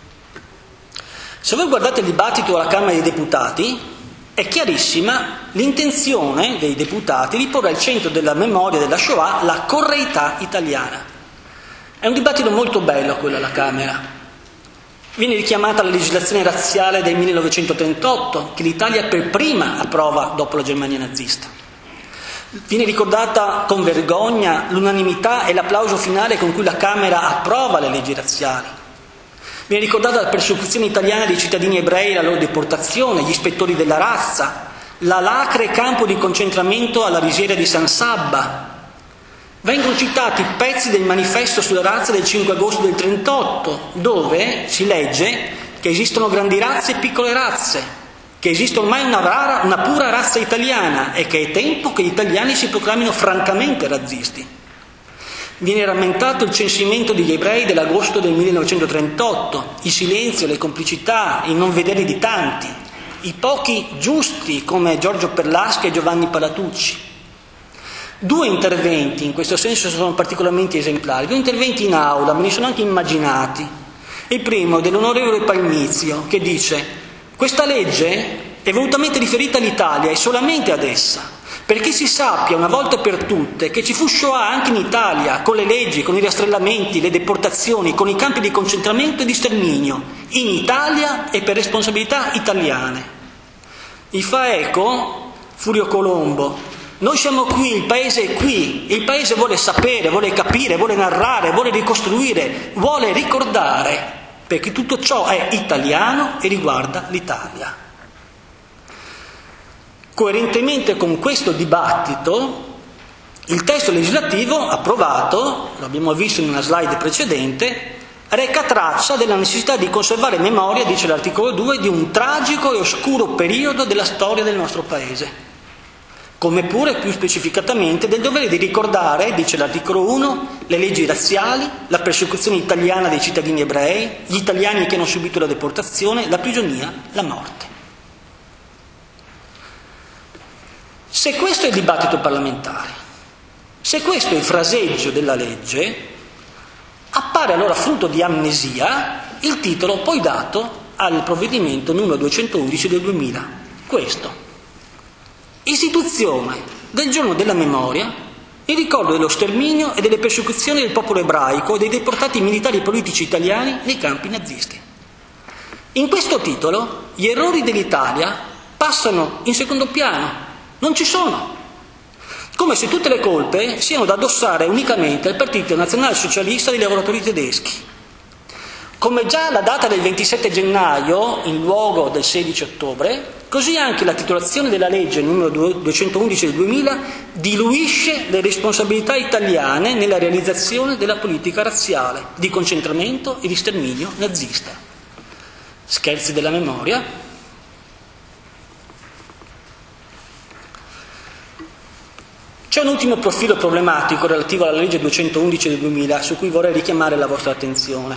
Se voi guardate il dibattito alla Camera dei Deputati, è chiarissima l'intenzione dei deputati di porre al centro della memoria della Shoah la correità italiana. È un dibattito molto bello quello alla Camera. Viene richiamata la legislazione razziale del millenovecentotrentotto, che l'Italia per prima approva dopo la Germania nazista. Viene ricordata con vergogna l'unanimità e l'applauso finale con cui la Camera approva le leggi razziali. Viene ricordata la persecuzione italiana dei cittadini ebrei e la loro deportazione, gli ispettori della razza, la lacre campo di concentramento alla risiera di San Sabba. Vengono citati pezzi del manifesto sulla razza del cinque agosto del trentotto, dove si legge che esistono grandi razze e piccole razze, che esiste ormai una, rara, una pura razza italiana e che è tempo che gli italiani si proclamino francamente razzisti. Viene rammentato il censimento degli ebrei dell'agosto del millenovecentotrentotto, il silenzio, le complicità, il non vedere di tanti, i pochi giusti come Giorgio Perlasca e Giovanni Palatucci. Due interventi in questo senso sono particolarmente esemplari, due interventi in aula, me ne sono anche immaginati. Il primo dell'onorevole Palmizio che dice: questa legge è volutamente riferita all'Italia e solamente ad essa, perché si sappia una volta per tutte che ci fu Shoah anche in Italia, con le leggi, con i rastrellamenti, le deportazioni, con i campi di concentramento e di sterminio, in Italia e per responsabilità italiane. Gli fa eco Furio Colombo: noi siamo qui, il paese è qui, il paese vuole sapere, vuole capire, vuole narrare, vuole ricostruire, vuole ricordare, perché tutto ciò è italiano e riguarda l'Italia. Coerentemente con questo dibattito, il testo legislativo approvato, lo abbiamo visto in una slide precedente, reca traccia della necessità di conservare memoria, dice l'articolo due, di un tragico e oscuro periodo della storia del nostro Paese, come pure più specificatamente del dovere di ricordare, dice l'articolo uno, le leggi razziali, la persecuzione italiana dei cittadini ebrei, gli italiani che hanno subito la deportazione, la prigionia, la morte. Se questo è il dibattito parlamentare, se questo è il fraseggio della legge, appare allora frutto di amnesia il titolo poi dato al provvedimento numero duecentoundici del duemila. Questo: istituzione del giorno della memoria in ricordo dello sterminio e delle persecuzioni del popolo ebraico e dei deportati militari e politici italiani nei campi nazisti. In questo titolo gli errori dell'Italia passano in secondo piano, non ci sono, come se tutte le colpe siano da addossare unicamente al Partito Nazionalsocialista dei lavoratori tedeschi. Come già la data del ventisette gennaio in luogo del sedici ottobre, così anche la titolazione della legge numero duecentoundici del duemila diluisce le responsabilità italiane nella realizzazione della politica razziale, di concentramento e di sterminio nazista. Scherzi della memoria? C'è un ultimo profilo problematico relativo alla legge duecentoundici del duemila su cui vorrei richiamare la vostra attenzione.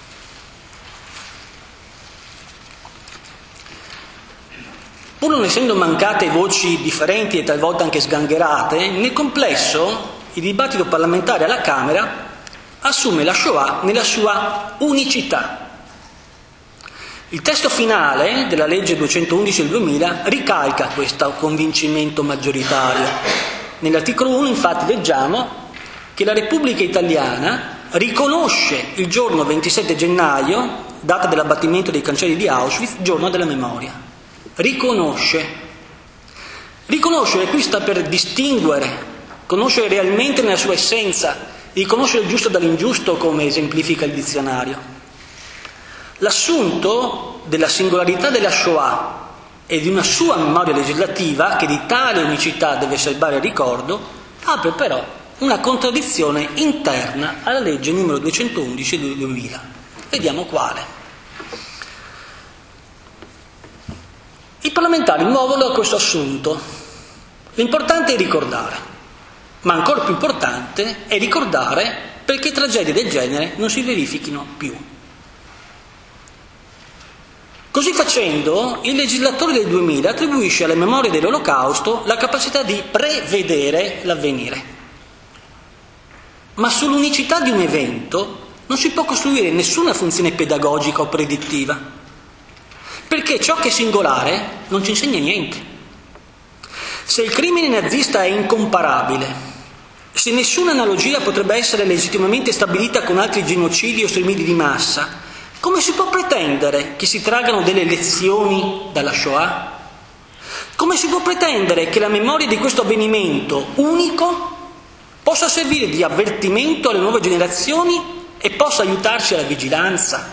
Pur non essendo mancate voci differenti e talvolta anche sgangherate, nel complesso il dibattito parlamentare alla Camera assume la Shoah nella sua unicità. Il testo finale della legge duecentoundici del duemila ricalca questo convincimento maggioritario. Nell'articolo uno infatti leggiamo che la Repubblica Italiana riconosce il giorno ventisette gennaio, data dell'abbattimento dei cancelli di Auschwitz, giorno della memoria. Riconosce. Riconoscere qui sta per distinguere, conoscere realmente nella sua essenza, riconoscere il giusto dall'ingiusto, come esemplifica il dizionario. L'assunto della singolarità della Shoah e di una sua memoria legislativa, che di tale unicità deve serbare ricordo, apre però una contraddizione interna alla legge numero duecentoundici del duemila. Vediamo quale. I parlamentari muovono questo assunto. L'importante è ricordare, ma ancora più importante è ricordare perché tragedie del genere non si verifichino più. Così facendo, il legislatore del duemila attribuisce alle memorie dell'Olocausto la capacità di prevedere l'avvenire. Ma sull'unicità di un evento non si può costruire nessuna funzione pedagogica o predittiva, perché ciò che è singolare non ci insegna niente. Se il crimine nazista è incomparabile, se nessuna analogia potrebbe essere legittimamente stabilita con altri genocidi o stermini di massa, come si può pretendere che si traggano delle lezioni dalla Shoah? Come si può pretendere che la memoria di questo avvenimento unico possa servire di avvertimento alle nuove generazioni e possa aiutarci alla vigilanza?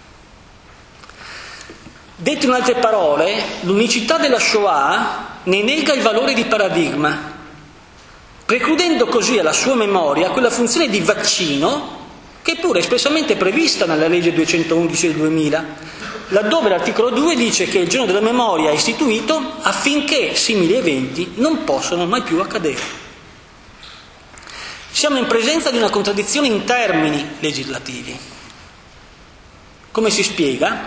Detto in altre parole, l'unicità della Shoah ne nega il valore di paradigma, precludendo così alla sua memoria quella funzione di vaccino che è pure espressamente prevista nella legge duecentoundici del duemila, laddove l'articolo due dice che il giorno della memoria è istituito affinché simili eventi non possano mai più accadere. Siamo in presenza di una contraddizione in termini legislativi. Come si spiega?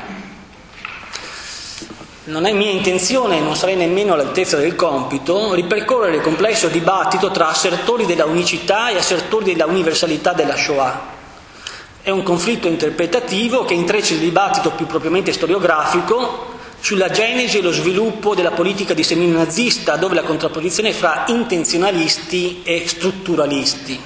Non è mia intenzione, non sarei nemmeno all'altezza del compito, ripercorrere il complesso dibattito tra assertori della unicità e assertori della universalità della Shoah. È un conflitto interpretativo che intreccia il dibattito più propriamente storiografico sulla genesi e lo sviluppo della politica di sterminio nazista, dove la contrapposizione è fra intenzionalisti e strutturalisti.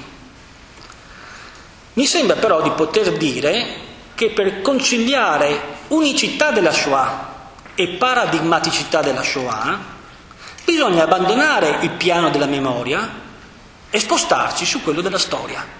Mi sembra però di poter dire che per conciliare unicità della Shoah e paradigmaticità della Shoah bisogna abbandonare il piano della memoria e spostarci su quello della storia.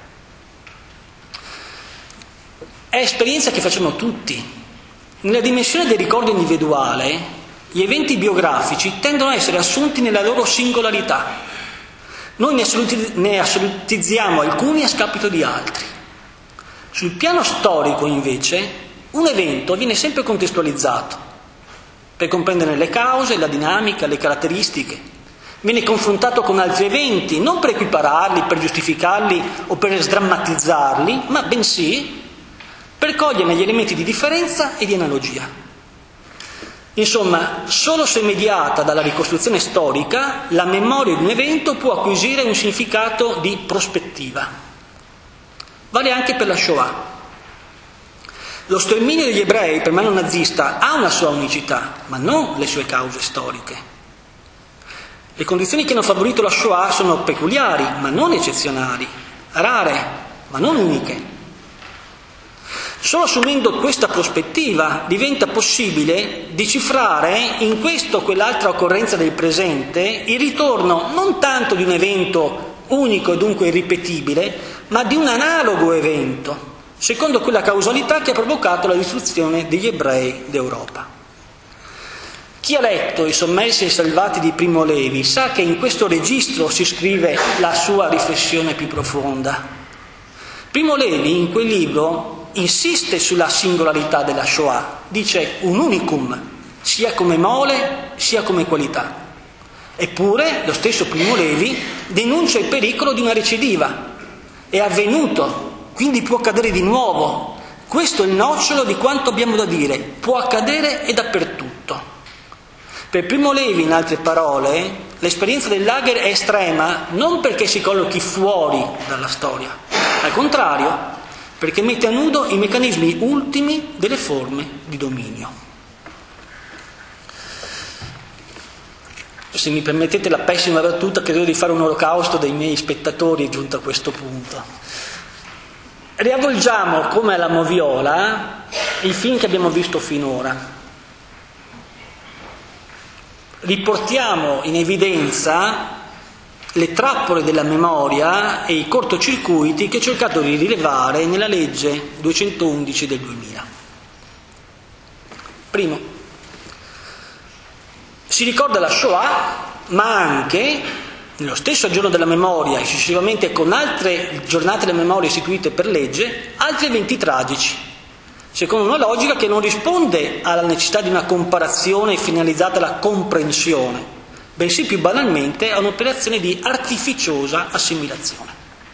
È esperienza che facciamo tutti. Nella dimensione del ricordo individuale, gli eventi biografici tendono a essere assunti nella loro singolarità. Noi ne, assoluti, ne assolutizziamo alcuni a scapito di altri. Sul piano storico, invece, un evento viene sempre contestualizzato per comprendere le cause, la dinamica, le caratteristiche. Viene confrontato con altri eventi, non per equipararli, per giustificarli o per sdrammatizzarli, ma bensì per coglierne gli elementi di differenza e di analogia. Insomma, solo se mediata dalla ricostruzione storica, la memoria di un evento può acquisire un significato di prospettiva. Vale anche per la Shoah. Lo sterminio degli ebrei per mano nazista ha una sua unicità, ma non le sue cause storiche. Le condizioni che hanno favorito la Shoah sono peculiari, ma non eccezionali, rare, ma non uniche. Solo assumendo questa prospettiva diventa possibile decifrare in questa o quell'altra occorrenza del presente il ritorno non tanto di un evento unico e dunque irripetibile, ma di un analogo evento, secondo quella causalità che ha provocato la distruzione degli ebrei d'Europa. Chi ha letto I sommersi e salvati di Primo Levi sa che in questo registro si scrive la sua riflessione più profonda. Primo Levi in quel libro insiste sulla singolarità della Shoah, dice un unicum, sia come mole sia come qualità. Eppure lo stesso Primo Levi denuncia il pericolo di una recidiva. È avvenuto, quindi può accadere di nuovo. Questo è il nocciolo di quanto abbiamo da dire, può accadere e dappertutto. Per Primo Levi, in altre parole, l'esperienza del lager è estrema non perché si collochi fuori dalla storia, al contrario, perché mette a nudo i meccanismi ultimi delle forme di dominio. Se mi permettete la pessima battuta, credo di fare un olocausto dei miei spettatori giunto a questo punto. Riavvolgiamo come alla moviola il film che abbiamo visto finora. Riportiamo in evidenza le trappole della memoria e i cortocircuiti che ho cercato di rilevare nella legge duecentoundici del duemila. Primo, si ricorda la Shoah, ma anche, nello stesso giorno della memoria e successivamente con altre giornate della memoria istituite per legge, altri eventi tragici, secondo una logica che non risponde alla necessità di una comparazione finalizzata alla comprensione, bensì più banalmente a un'operazione di artificiosa assimilazione.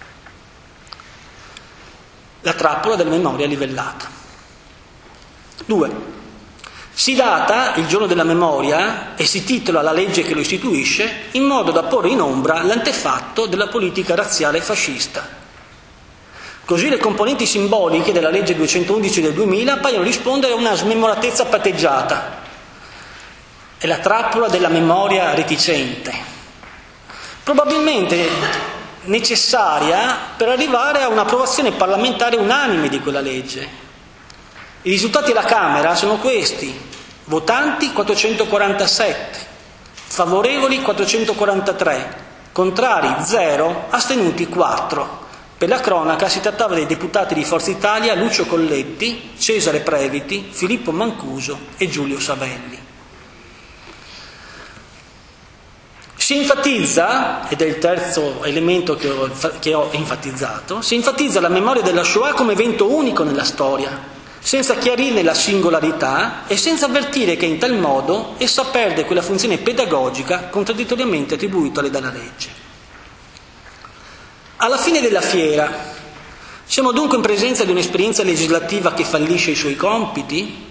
La trappola della memoria livellata. Due. Si data il giorno della memoria e si titola la legge che lo istituisce in modo da porre in ombra l'antefatto della politica razziale fascista. Così le componenti simboliche della legge duecentoundici del duemila paiono rispondere a una smemoratezza patteggiata. È la trappola della memoria reticente, probabilmente necessaria per arrivare a un'approvazione parlamentare unanime di quella legge. I risultati alla Camera sono questi: votanti quattrocentoquarantasette, favorevoli quattrocentoquarantatré, contrari zero, astenuti quattro. Per la cronaca si trattava dei deputati di Forza Italia Lucio Colletti, Cesare Previti, Filippo Mancuso e Giulio Savelli. Si enfatizza, ed è il terzo elemento che ho, che ho enfatizzato, si enfatizza la memoria della Shoah come evento unico nella storia, senza chiarirne la singolarità e senza avvertire che in tal modo essa perde quella funzione pedagogica contraddittoriamente attribuitale dalla legge. Alla fine della fiera, siamo dunque in presenza di un'esperienza legislativa che fallisce i suoi compiti?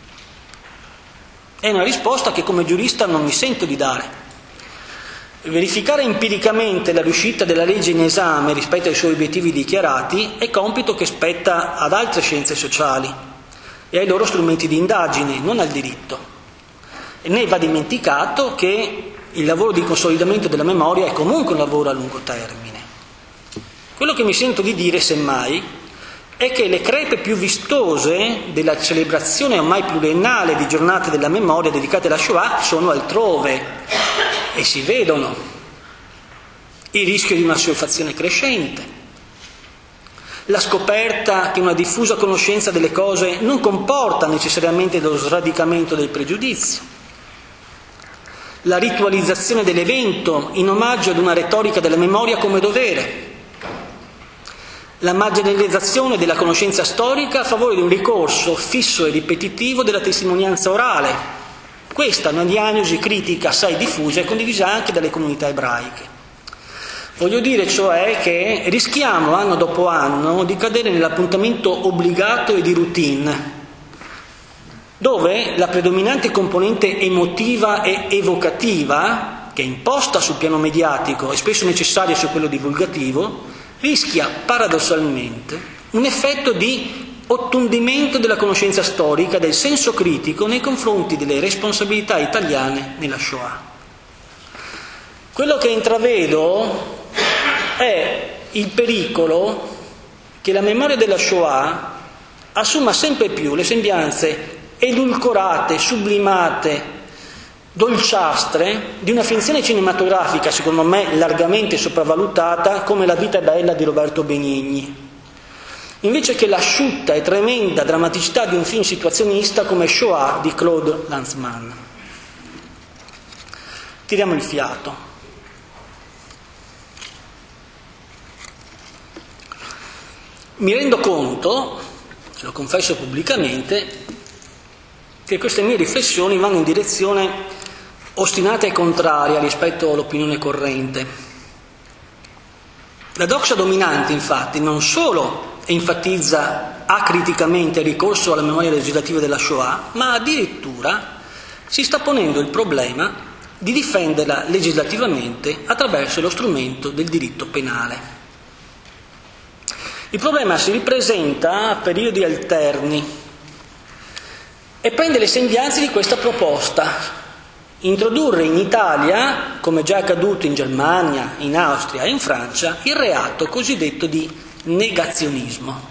È una risposta che come giurista non mi sento di dare. Verificare empiricamente la riuscita della legge in esame rispetto ai suoi obiettivi dichiarati è compito che spetta ad altre scienze sociali e ai loro strumenti di indagine, non al diritto. E ne va dimenticato che il lavoro di consolidamento della memoria è comunque un lavoro a lungo termine. Quello che mi sento di dire, semmai, è che le crepe più vistose della celebrazione ormai pluriennale di giornate della memoria dedicate alla Shoah sono altrove e si vedono. Il rischio di una assuefazione crescente, la scoperta che una diffusa conoscenza delle cose non comporta necessariamente lo sradicamento del pregiudizio, la ritualizzazione dell'evento in omaggio ad una retorica della memoria come dovere, la marginalizzazione della conoscenza storica a favore di un ricorso fisso e ripetitivo della testimonianza orale. Questa è una diagnosi critica assai diffusa e condivisa anche dalle comunità ebraiche. Voglio dire cioè che rischiamo anno dopo anno di cadere nell'appuntamento obbligato e di routine, dove la predominante componente emotiva e evocativa, che è imposta sul piano mediatico e spesso necessaria su quello divulgativo, rischia paradossalmente un effetto di ottundimento della conoscenza storica, del senso critico nei confronti delle responsabilità italiane nella Shoah. Quello che intravedo è il pericolo che la memoria della Shoah assuma sempre più le sembianze edulcorate, sublimate, dolciastre di una finzione cinematografica, secondo me largamente sopravvalutata, come La vita è bella di Roberto Benigni, invece che l'asciutta e tremenda drammaticità di un film situazionista come Shoah di Claude Lanzmann. Tiriamo il fiato. Mi rendo conto, ce lo confesso pubblicamente, che queste mie riflessioni vanno in direzione ostinata e contraria rispetto all'opinione corrente. La doxa dominante, infatti, non solo enfatizza acriticamente il ricorso alla memoria legislativa della Shoah, ma addirittura si sta ponendo il problema di difenderla legislativamente attraverso lo strumento del diritto penale. Il problema si ripresenta a periodi alterni e prende le sembianze di questa proposta: introdurre in Italia, come già accaduto in Germania, in Austria e in Francia, il reato cosiddetto di negazionismo.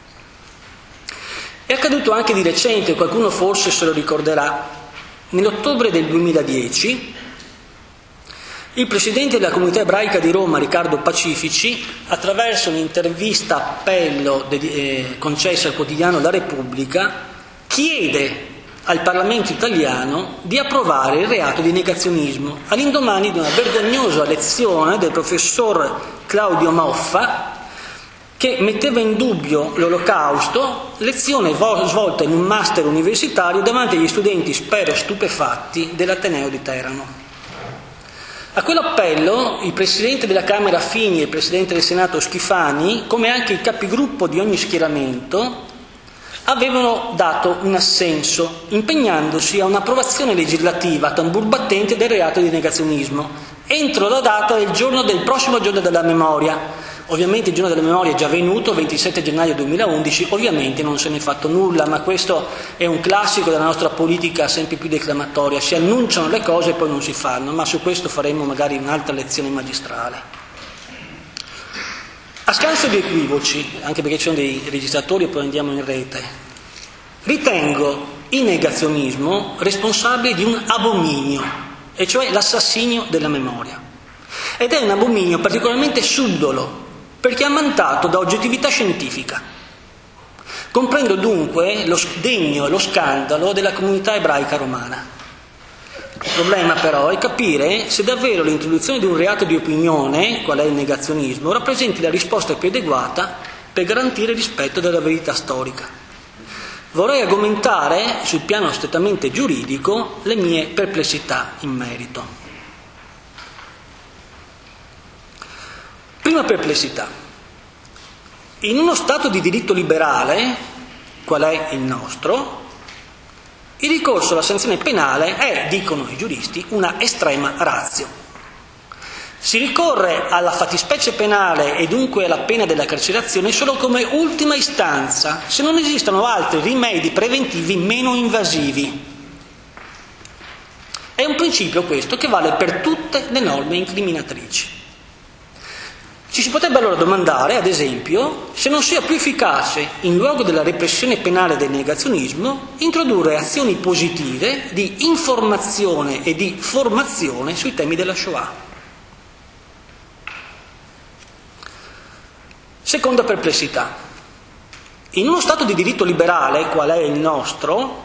È accaduto anche di recente, qualcuno forse se lo ricorderà. Nell'ottobre del duemiladieci il presidente della comunità ebraica di Roma, Riccardo Pacifici, attraverso un'intervista appello eh, concessa al quotidiano La Repubblica, chiede al Parlamento italiano di approvare il reato di negazionismo, all'indomani di una vergognosa lezione del professor Claudio Moffa, che metteva in dubbio l'Olocausto, lezione svolta in un master universitario davanti agli studenti, spero stupefatti, dell'Ateneo di Teramo. A quell'appello il Presidente della Camera Fini e il Presidente del Senato Schifani, come anche i capigruppo di ogni schieramento, avevano dato un assenso, impegnandosi a un'approvazione legislativa a tambur battente del reato di negazionismo, entro la data del giorno del prossimo giorno della memoria. Ovviamente il giorno della memoria è già venuto, ventisette gennaio duemilaundici, ovviamente non se ne è fatto nulla, ma questo è un classico della nostra politica sempre più declamatoria: si annunciano le cose e poi non si fanno, ma su questo faremo magari un'altra lezione magistrale. A scanso di equivoci, anche perché ci sono dei registratori e poi andiamo in rete, ritengo il negazionismo responsabile di un abominio, e cioè l'assassinio della memoria. Ed è un abominio particolarmente subdolo, perché è ammantato da oggettività scientifica. Comprendo dunque lo sdegno e lo scandalo della comunità ebraica romana. Il problema però è capire se davvero l'introduzione di un reato di opinione, qual è il negazionismo, rappresenti la risposta più adeguata per garantire il rispetto della verità storica. Vorrei argomentare sul piano strettamente giuridico le mie perplessità in merito. Prima perplessità. In uno Stato di diritto liberale, qual è il nostro, il ricorso alla sanzione penale è, dicono i giuristi, una estrema ratio. Si ricorre alla fattispecie penale e dunque alla pena della carcerazione solo come ultima istanza, se non esistono altri rimedi preventivi meno invasivi. È un principio questo che vale per tutte le norme incriminatrici. Ci si potrebbe allora domandare, ad esempio, se non sia più efficace, in luogo della repressione penale del negazionismo, introdurre azioni positive di informazione e di formazione sui temi della Shoah. Seconda perplessità. In uno Stato di diritto liberale, qual è il nostro,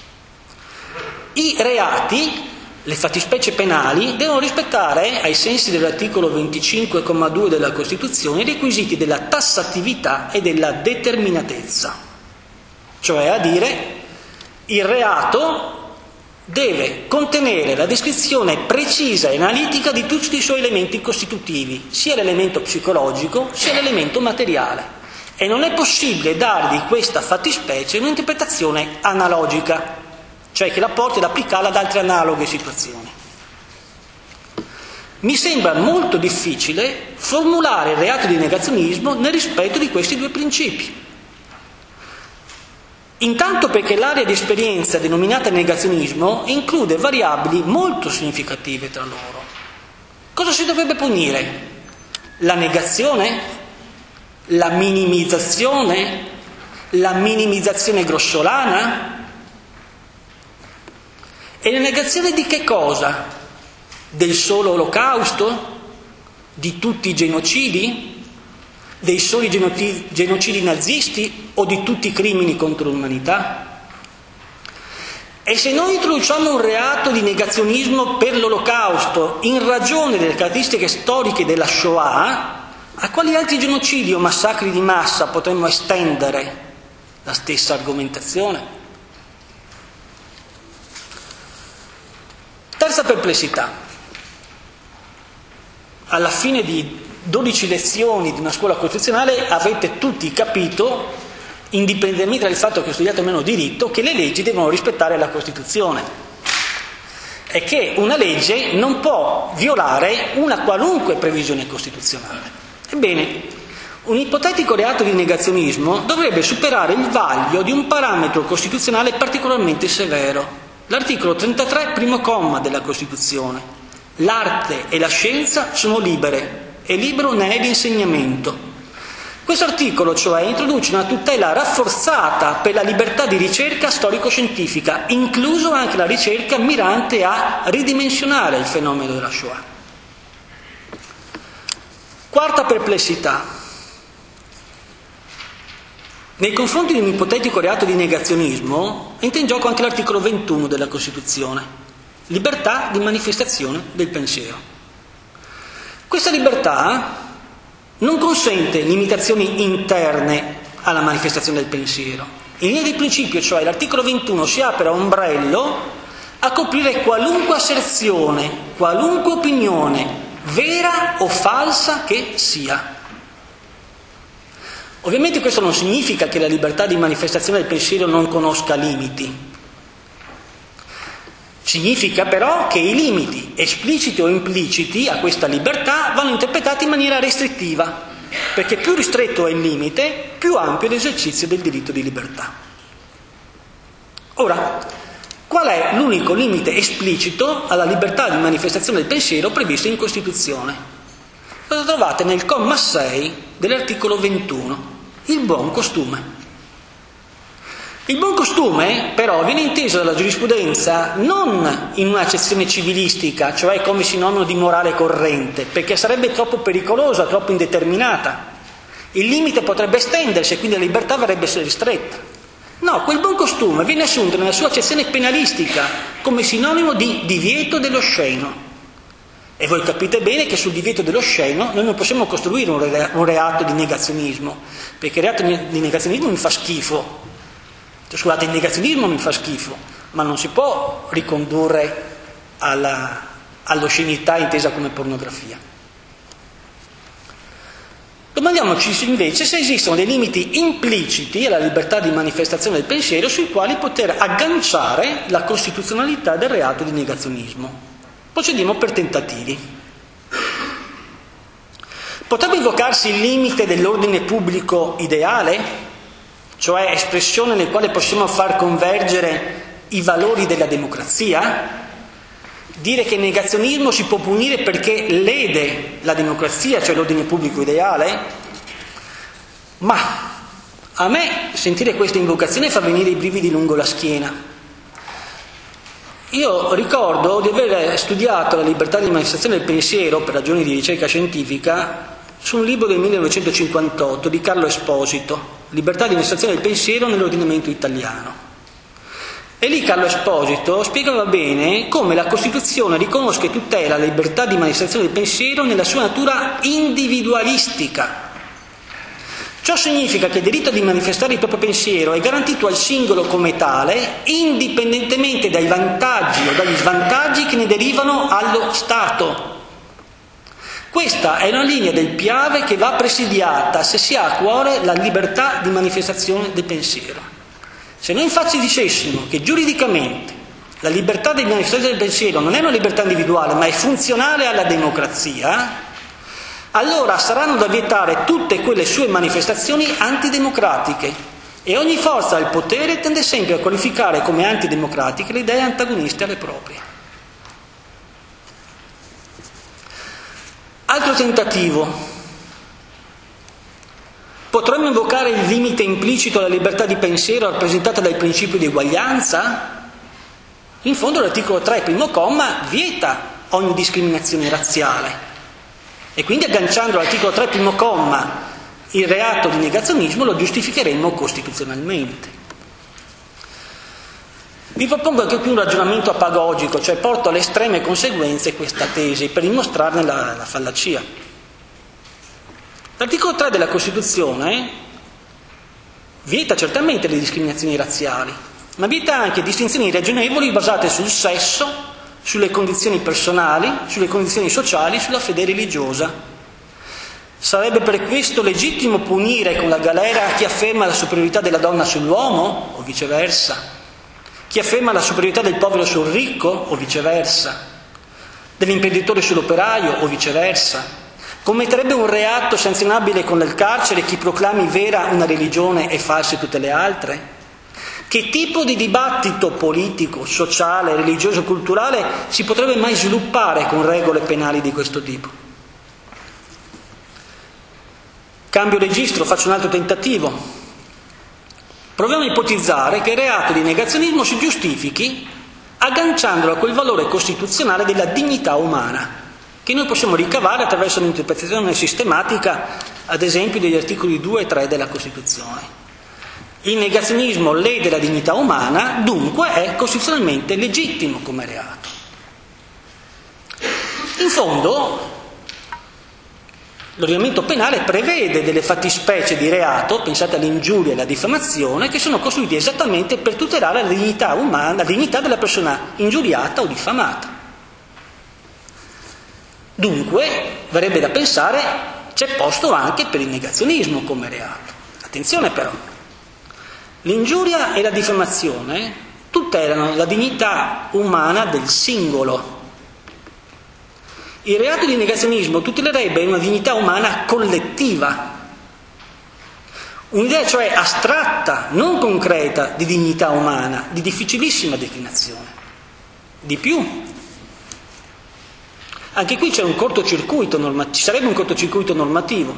i reati, le fattispecie penali, devono rispettare, ai sensi dell'articolo venticinque comma due della Costituzione, i requisiti della tassatività e della determinatezza. Cioè, a dire, il reato deve contenere la descrizione precisa e analitica di tutti i suoi elementi costitutivi, sia l'elemento psicologico sia l'elemento materiale. E non è possibile dargli questa fattispecie un'interpretazione analogica, cioè che la porti ad applicarla ad altre analoghe situazioni. Mi sembra molto difficile formulare il reato di negazionismo nel rispetto di questi due principi. Intanto perché l'area di esperienza denominata negazionismo include variabili molto significative tra loro. Cosa si dovrebbe punire? La negazione? La minimizzazione? La minimizzazione grossolana? E la negazione di che cosa? Del solo olocausto? Di tutti i genocidi? Dei soli genocidi, genocidi nazisti o di tutti i crimini contro l'umanità? E se noi introduciamo un reato di negazionismo per l'olocausto in ragione delle caratteristiche storiche della Shoah, a quali altri genocidi o massacri di massa potremmo estendere la stessa argomentazione? Terza perplessità. Alla fine di dodici lezioni di una scuola costituzionale avete tutti capito, indipendentemente dal fatto che studiate o meno diritto, che le leggi devono rispettare la Costituzione e che una legge non può violare una qualunque previsione costituzionale. Ebbene, un ipotetico reato di negazionismo dovrebbe superare il vaglio di un parametro costituzionale particolarmente severo, l'articolo trentatré, primo comma della Costituzione. L'arte e la scienza sono libere e libero ne è l'insegnamento. Questo articolo, cioè, introduce una tutela rafforzata per la libertà di ricerca storico-scientifica, incluso anche la ricerca mirante a ridimensionare il fenomeno della Shoah. Quarta perplessità. Nei confronti di un ipotetico reato di negazionismo entra in gioco anche l'articolo ventuno della Costituzione, libertà di manifestazione del pensiero. Questa libertà non consente limitazioni interne alla manifestazione del pensiero. In linea di principio, cioè, l'articolo ventuno si apre a ombrello a coprire qualunque asserzione, qualunque opinione, vera o falsa che sia. Ovviamente questo non significa che la libertà di manifestazione del pensiero non conosca limiti. Significa però che i limiti, espliciti o impliciti, a questa libertà vanno interpretati in maniera restrittiva, perché più ristretto è il limite, più ampio è l'esercizio del diritto di libertà. Ora, qual è l'unico limite esplicito alla libertà di manifestazione del pensiero previsto in Costituzione? Lo trovate nel comma sei dell'articolo ventuno, il buon costume. Il buon costume, però, viene inteso dalla giurisprudenza non in un'accezione civilistica, cioè come sinonimo di morale corrente, perché sarebbe troppo pericolosa, troppo indeterminata. Il limite potrebbe estendersi e quindi la libertà verrebbe essere ristretta. No, quel buon costume viene assunto nella sua accezione penalistica come sinonimo di divieto dell'osceno. E voi capite bene che sul divieto dell'osceno noi non possiamo costruire un, re- un reato di negazionismo, perché il reato di negazionismo mi fa schifo. Scusate, il negazionismo mi fa schifo, ma non si può ricondurre alla, all'oscenità intesa come pornografia. Domandiamoci invece se esistono dei limiti impliciti alla libertà di manifestazione del pensiero sui quali poter agganciare la costituzionalità del reato di negazionismo. Procediamo per tentativi. Potrebbe invocarsi il limite dell'ordine pubblico ideale? Cioè espressione nel quale possiamo far convergere i valori della democrazia? Dire che il negazionismo si può punire perché lede la democrazia, cioè l'ordine pubblico ideale? Ma a me sentire questa invocazione fa venire i brividi lungo la schiena. Io ricordo di aver studiato la libertà di manifestazione del pensiero per ragioni di ricerca scientifica su un libro del millenovecentocinquantotto di Carlo Esposito, Libertà di manifestazione del pensiero nell'ordinamento italiano. E lì Carlo Esposito spiegava bene come la Costituzione riconosca e tutela la libertà di manifestazione del pensiero nella sua natura individualistica. Ciò significa che il diritto di manifestare il proprio pensiero è garantito al singolo come tale, indipendentemente dai vantaggi o dagli svantaggi che ne derivano allo Stato. Questa è una linea del Piave che va presidiata se si ha a cuore la libertà di manifestazione del pensiero. Se noi infatti dicessimo che giuridicamente la libertà di manifestazione del pensiero non è una libertà individuale ma è funzionale alla democrazia, allora saranno da vietare tutte quelle sue manifestazioni antidemocratiche, e ogni forza del potere tende sempre a qualificare come antidemocratiche le idee antagoniste alle proprie. Altro tentativo. Potremmo invocare il limite implicito alla libertà di pensiero rappresentata dal principio di eguaglianza? In fondo l'articolo tre, primo comma, vieta ogni discriminazione razziale e quindi agganciando all'articolo tre, primo comma, il reato di negazionismo lo giustificheremmo costituzionalmente. Vi propongo anche qui un ragionamento apagogico, cioè porto alle estreme conseguenze questa tesi per dimostrarne la, la fallacia. L'articolo tre della Costituzione vieta certamente le discriminazioni razziali, ma vieta anche distinzioni ragionevoli basate sul sesso, sulle condizioni personali, sulle condizioni sociali, sulla fede religiosa. Sarebbe per questo legittimo punire con la galera chi afferma la superiorità della donna sull'uomo o viceversa, chi afferma la superiorità del povero sul ricco o viceversa, dell'imprenditore sull'operaio o viceversa. Commetterebbe un reato sanzionabile con il carcere chi proclami vera una religione e false tutte le altre? Che tipo di dibattito politico, sociale, religioso, culturale si potrebbe mai sviluppare con regole penali di questo tipo? Cambio registro, faccio un altro tentativo. Proviamo a ipotizzare che il reato di negazionismo si giustifichi agganciandolo a quel valore costituzionale della dignità umana, che noi possiamo ricavare attraverso un'interpretazione sistematica, ad esempio, degli articoli due e tre della Costituzione. Il negazionismo lede la dignità umana, dunque è costituzionalmente legittimo come reato. In fondo, l'ordinamento penale prevede delle fattispecie di reato, pensate all'ingiuria e alla diffamazione, che sono costruite esattamente per tutelare la dignità umana, la dignità della persona ingiuriata o diffamata. Dunque, verrebbe da pensare, c'è posto anche per il negazionismo come reato. Attenzione però, l'ingiuria e la diffamazione tutelano la dignità umana del singolo. Il reato di negazionismo tutelerebbe una dignità umana collettiva, un'idea cioè astratta, non concreta, di dignità umana, di difficilissima declinazione. Di più, anche qui c'è un cortocircuito normativo, ci sarebbe un cortocircuito normativo.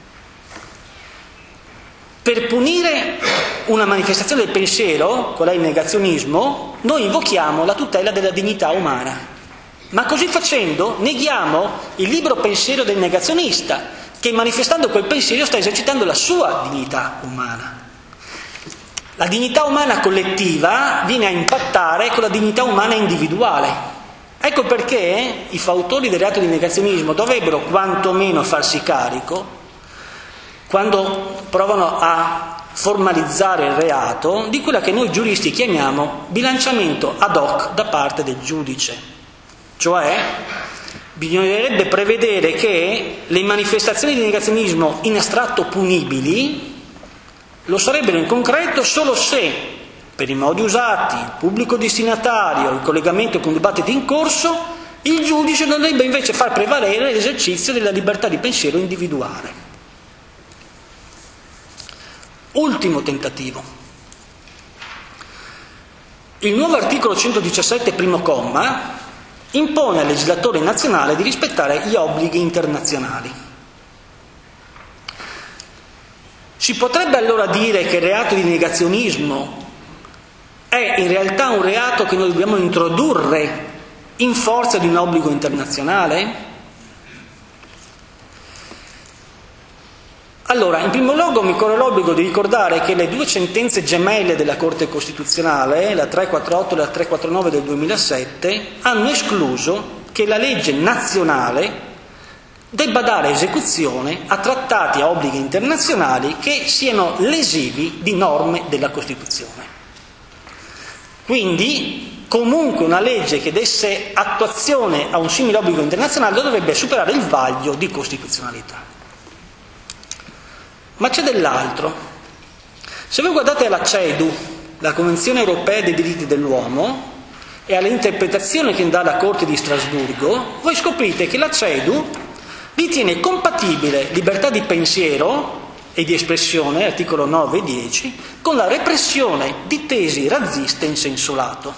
Per punire una manifestazione del pensiero, qual è il negazionismo, noi invochiamo la tutela della dignità umana. Ma così facendo neghiamo il libero pensiero del negazionista, che manifestando quel pensiero sta esercitando la sua dignità umana. La dignità umana collettiva viene a impattare con la dignità umana individuale. Ecco perché i fautori del reato di negazionismo dovrebbero quantomeno farsi carico, quando provano a formalizzare il reato, di quella che noi giuristi chiamiamo bilanciamento ad hoc da parte del giudice. Cioè, bisognerebbe prevedere che le manifestazioni di negazionismo in astratto punibili lo sarebbero in concreto solo se, per i modi usati, il pubblico destinatario, il collegamento con dibattiti in corso, il giudice dovrebbe invece far prevalere l'esercizio della libertà di pensiero individuale. Ultimo tentativo. Il nuovo articolo centodiciassette, primo comma, impone al legislatore nazionale di rispettare gli obblighi internazionali. Si potrebbe allora dire che il reato di negazionismo è in realtà un reato che noi dobbiamo introdurre in forza di un obbligo internazionale? Allora, in primo luogo mi corre l'obbligo di ricordare che le due sentenze gemelle della Corte Costituzionale, la trecentoquarantotto e la trecentoquarantanove del duemilasette, hanno escluso che la legge nazionale debba dare esecuzione a trattati e obblighi internazionali che siano lesivi di norme della Costituzione. Quindi, comunque una legge che desse attuazione a un simile obbligo internazionale dovrebbe superare il vaglio di costituzionalità. Ma c'è dell'altro. Se voi guardate alla C E D U, la Convenzione Europea dei Diritti dell'Uomo, e all'interpretazione che dà la Corte di Strasburgo, voi scoprite che la C E D U ritiene compatibile libertà di pensiero e di espressione, articolo nove e dieci, con la repressione di tesi razziste in senso lato.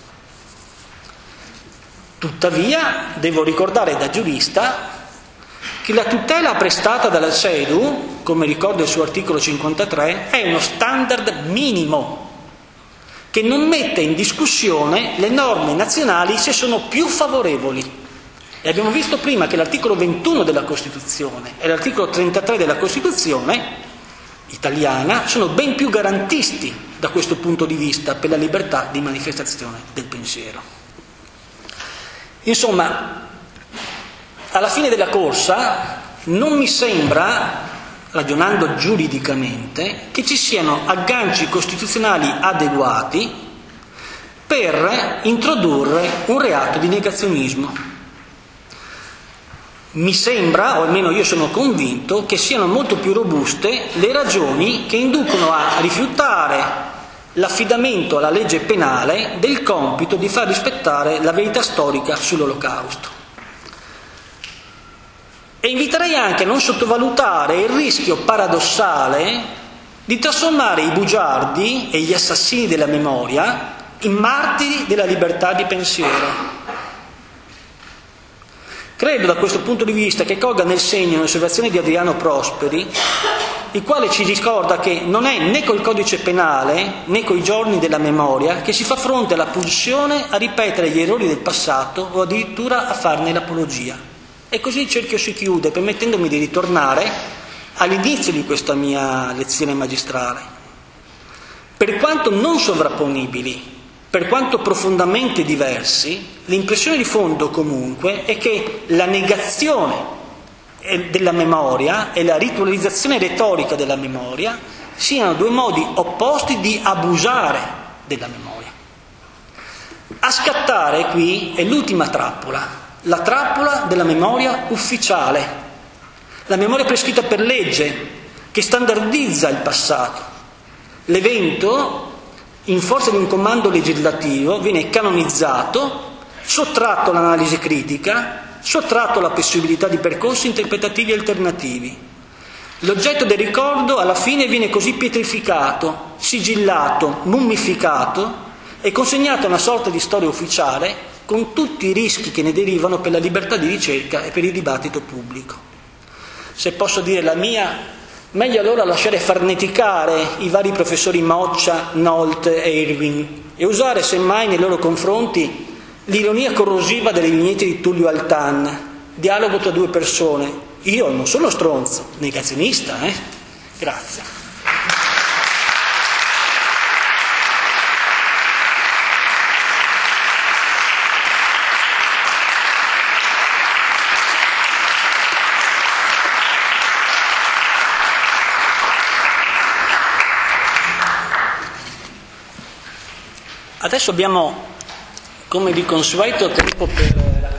Tuttavia, devo ricordare da giurista che la tutela prestata dalla CEDU, come ricorda il suo articolo cinquantatré, è uno standard minimo che non mette in discussione le norme nazionali se sono più favorevoli. E abbiamo visto prima che l'articolo ventuno della Costituzione e l'articolo trentatré della Costituzione italiana sono ben più garantisti da questo punto di vista per la libertà di manifestazione del pensiero. Insomma, alla fine della corsa non mi sembra, ragionando giuridicamente, che ci siano agganci costituzionali adeguati per introdurre un reato di negazionismo. Mi sembra, o almeno io sono convinto, che siano molto più robuste le ragioni che inducono a rifiutare l'affidamento alla legge penale del compito di far rispettare la verità storica sull'Olocausto. E inviterei anche a non sottovalutare il rischio paradossale di trasformare i bugiardi e gli assassini della memoria in martiri della libertà di pensiero. Credo da questo punto di vista che colga nel segno un'osservazione di Adriano Prosperi, il quale ci ricorda che non è né col codice penale né coi giorni della memoria che si fa fronte alla pulsione a ripetere gli errori del passato o addirittura a farne l'apologia. E così il cerchio si chiude, permettendomi di ritornare all'inizio di questa mia lezione magistrale. Per quanto non sovrapponibili, per quanto profondamente diversi, l'impressione di fondo comunque è che la negazione della memoria e la ritualizzazione retorica della memoria siano due modi opposti di abusare della memoria. A scattare qui è l'ultima trappola, la trappola della memoria ufficiale, la memoria prescritta per legge che standardizza il passato. L'evento, in forza di un comando legislativo, viene canonizzato, sottratto all'analisi critica, sottratto alla possibilità di percorsi interpretativi alternativi. L'oggetto del ricordo alla fine viene così pietrificato, sigillato, mummificato e consegnato a una sorta di storia ufficiale con tutti i rischi che ne derivano per la libertà di ricerca e per il dibattito pubblico. Se posso dire la mia, meglio allora lasciare farneticare i vari professori Moccia, Nolte e Irving e usare semmai nei loro confronti l'ironia corrosiva delle vignette di Tullio Altan, dialogo tra due persone. Io non sono stronzo, negazionista, eh? Grazie. Adesso abbiamo, come di consueto, tempo per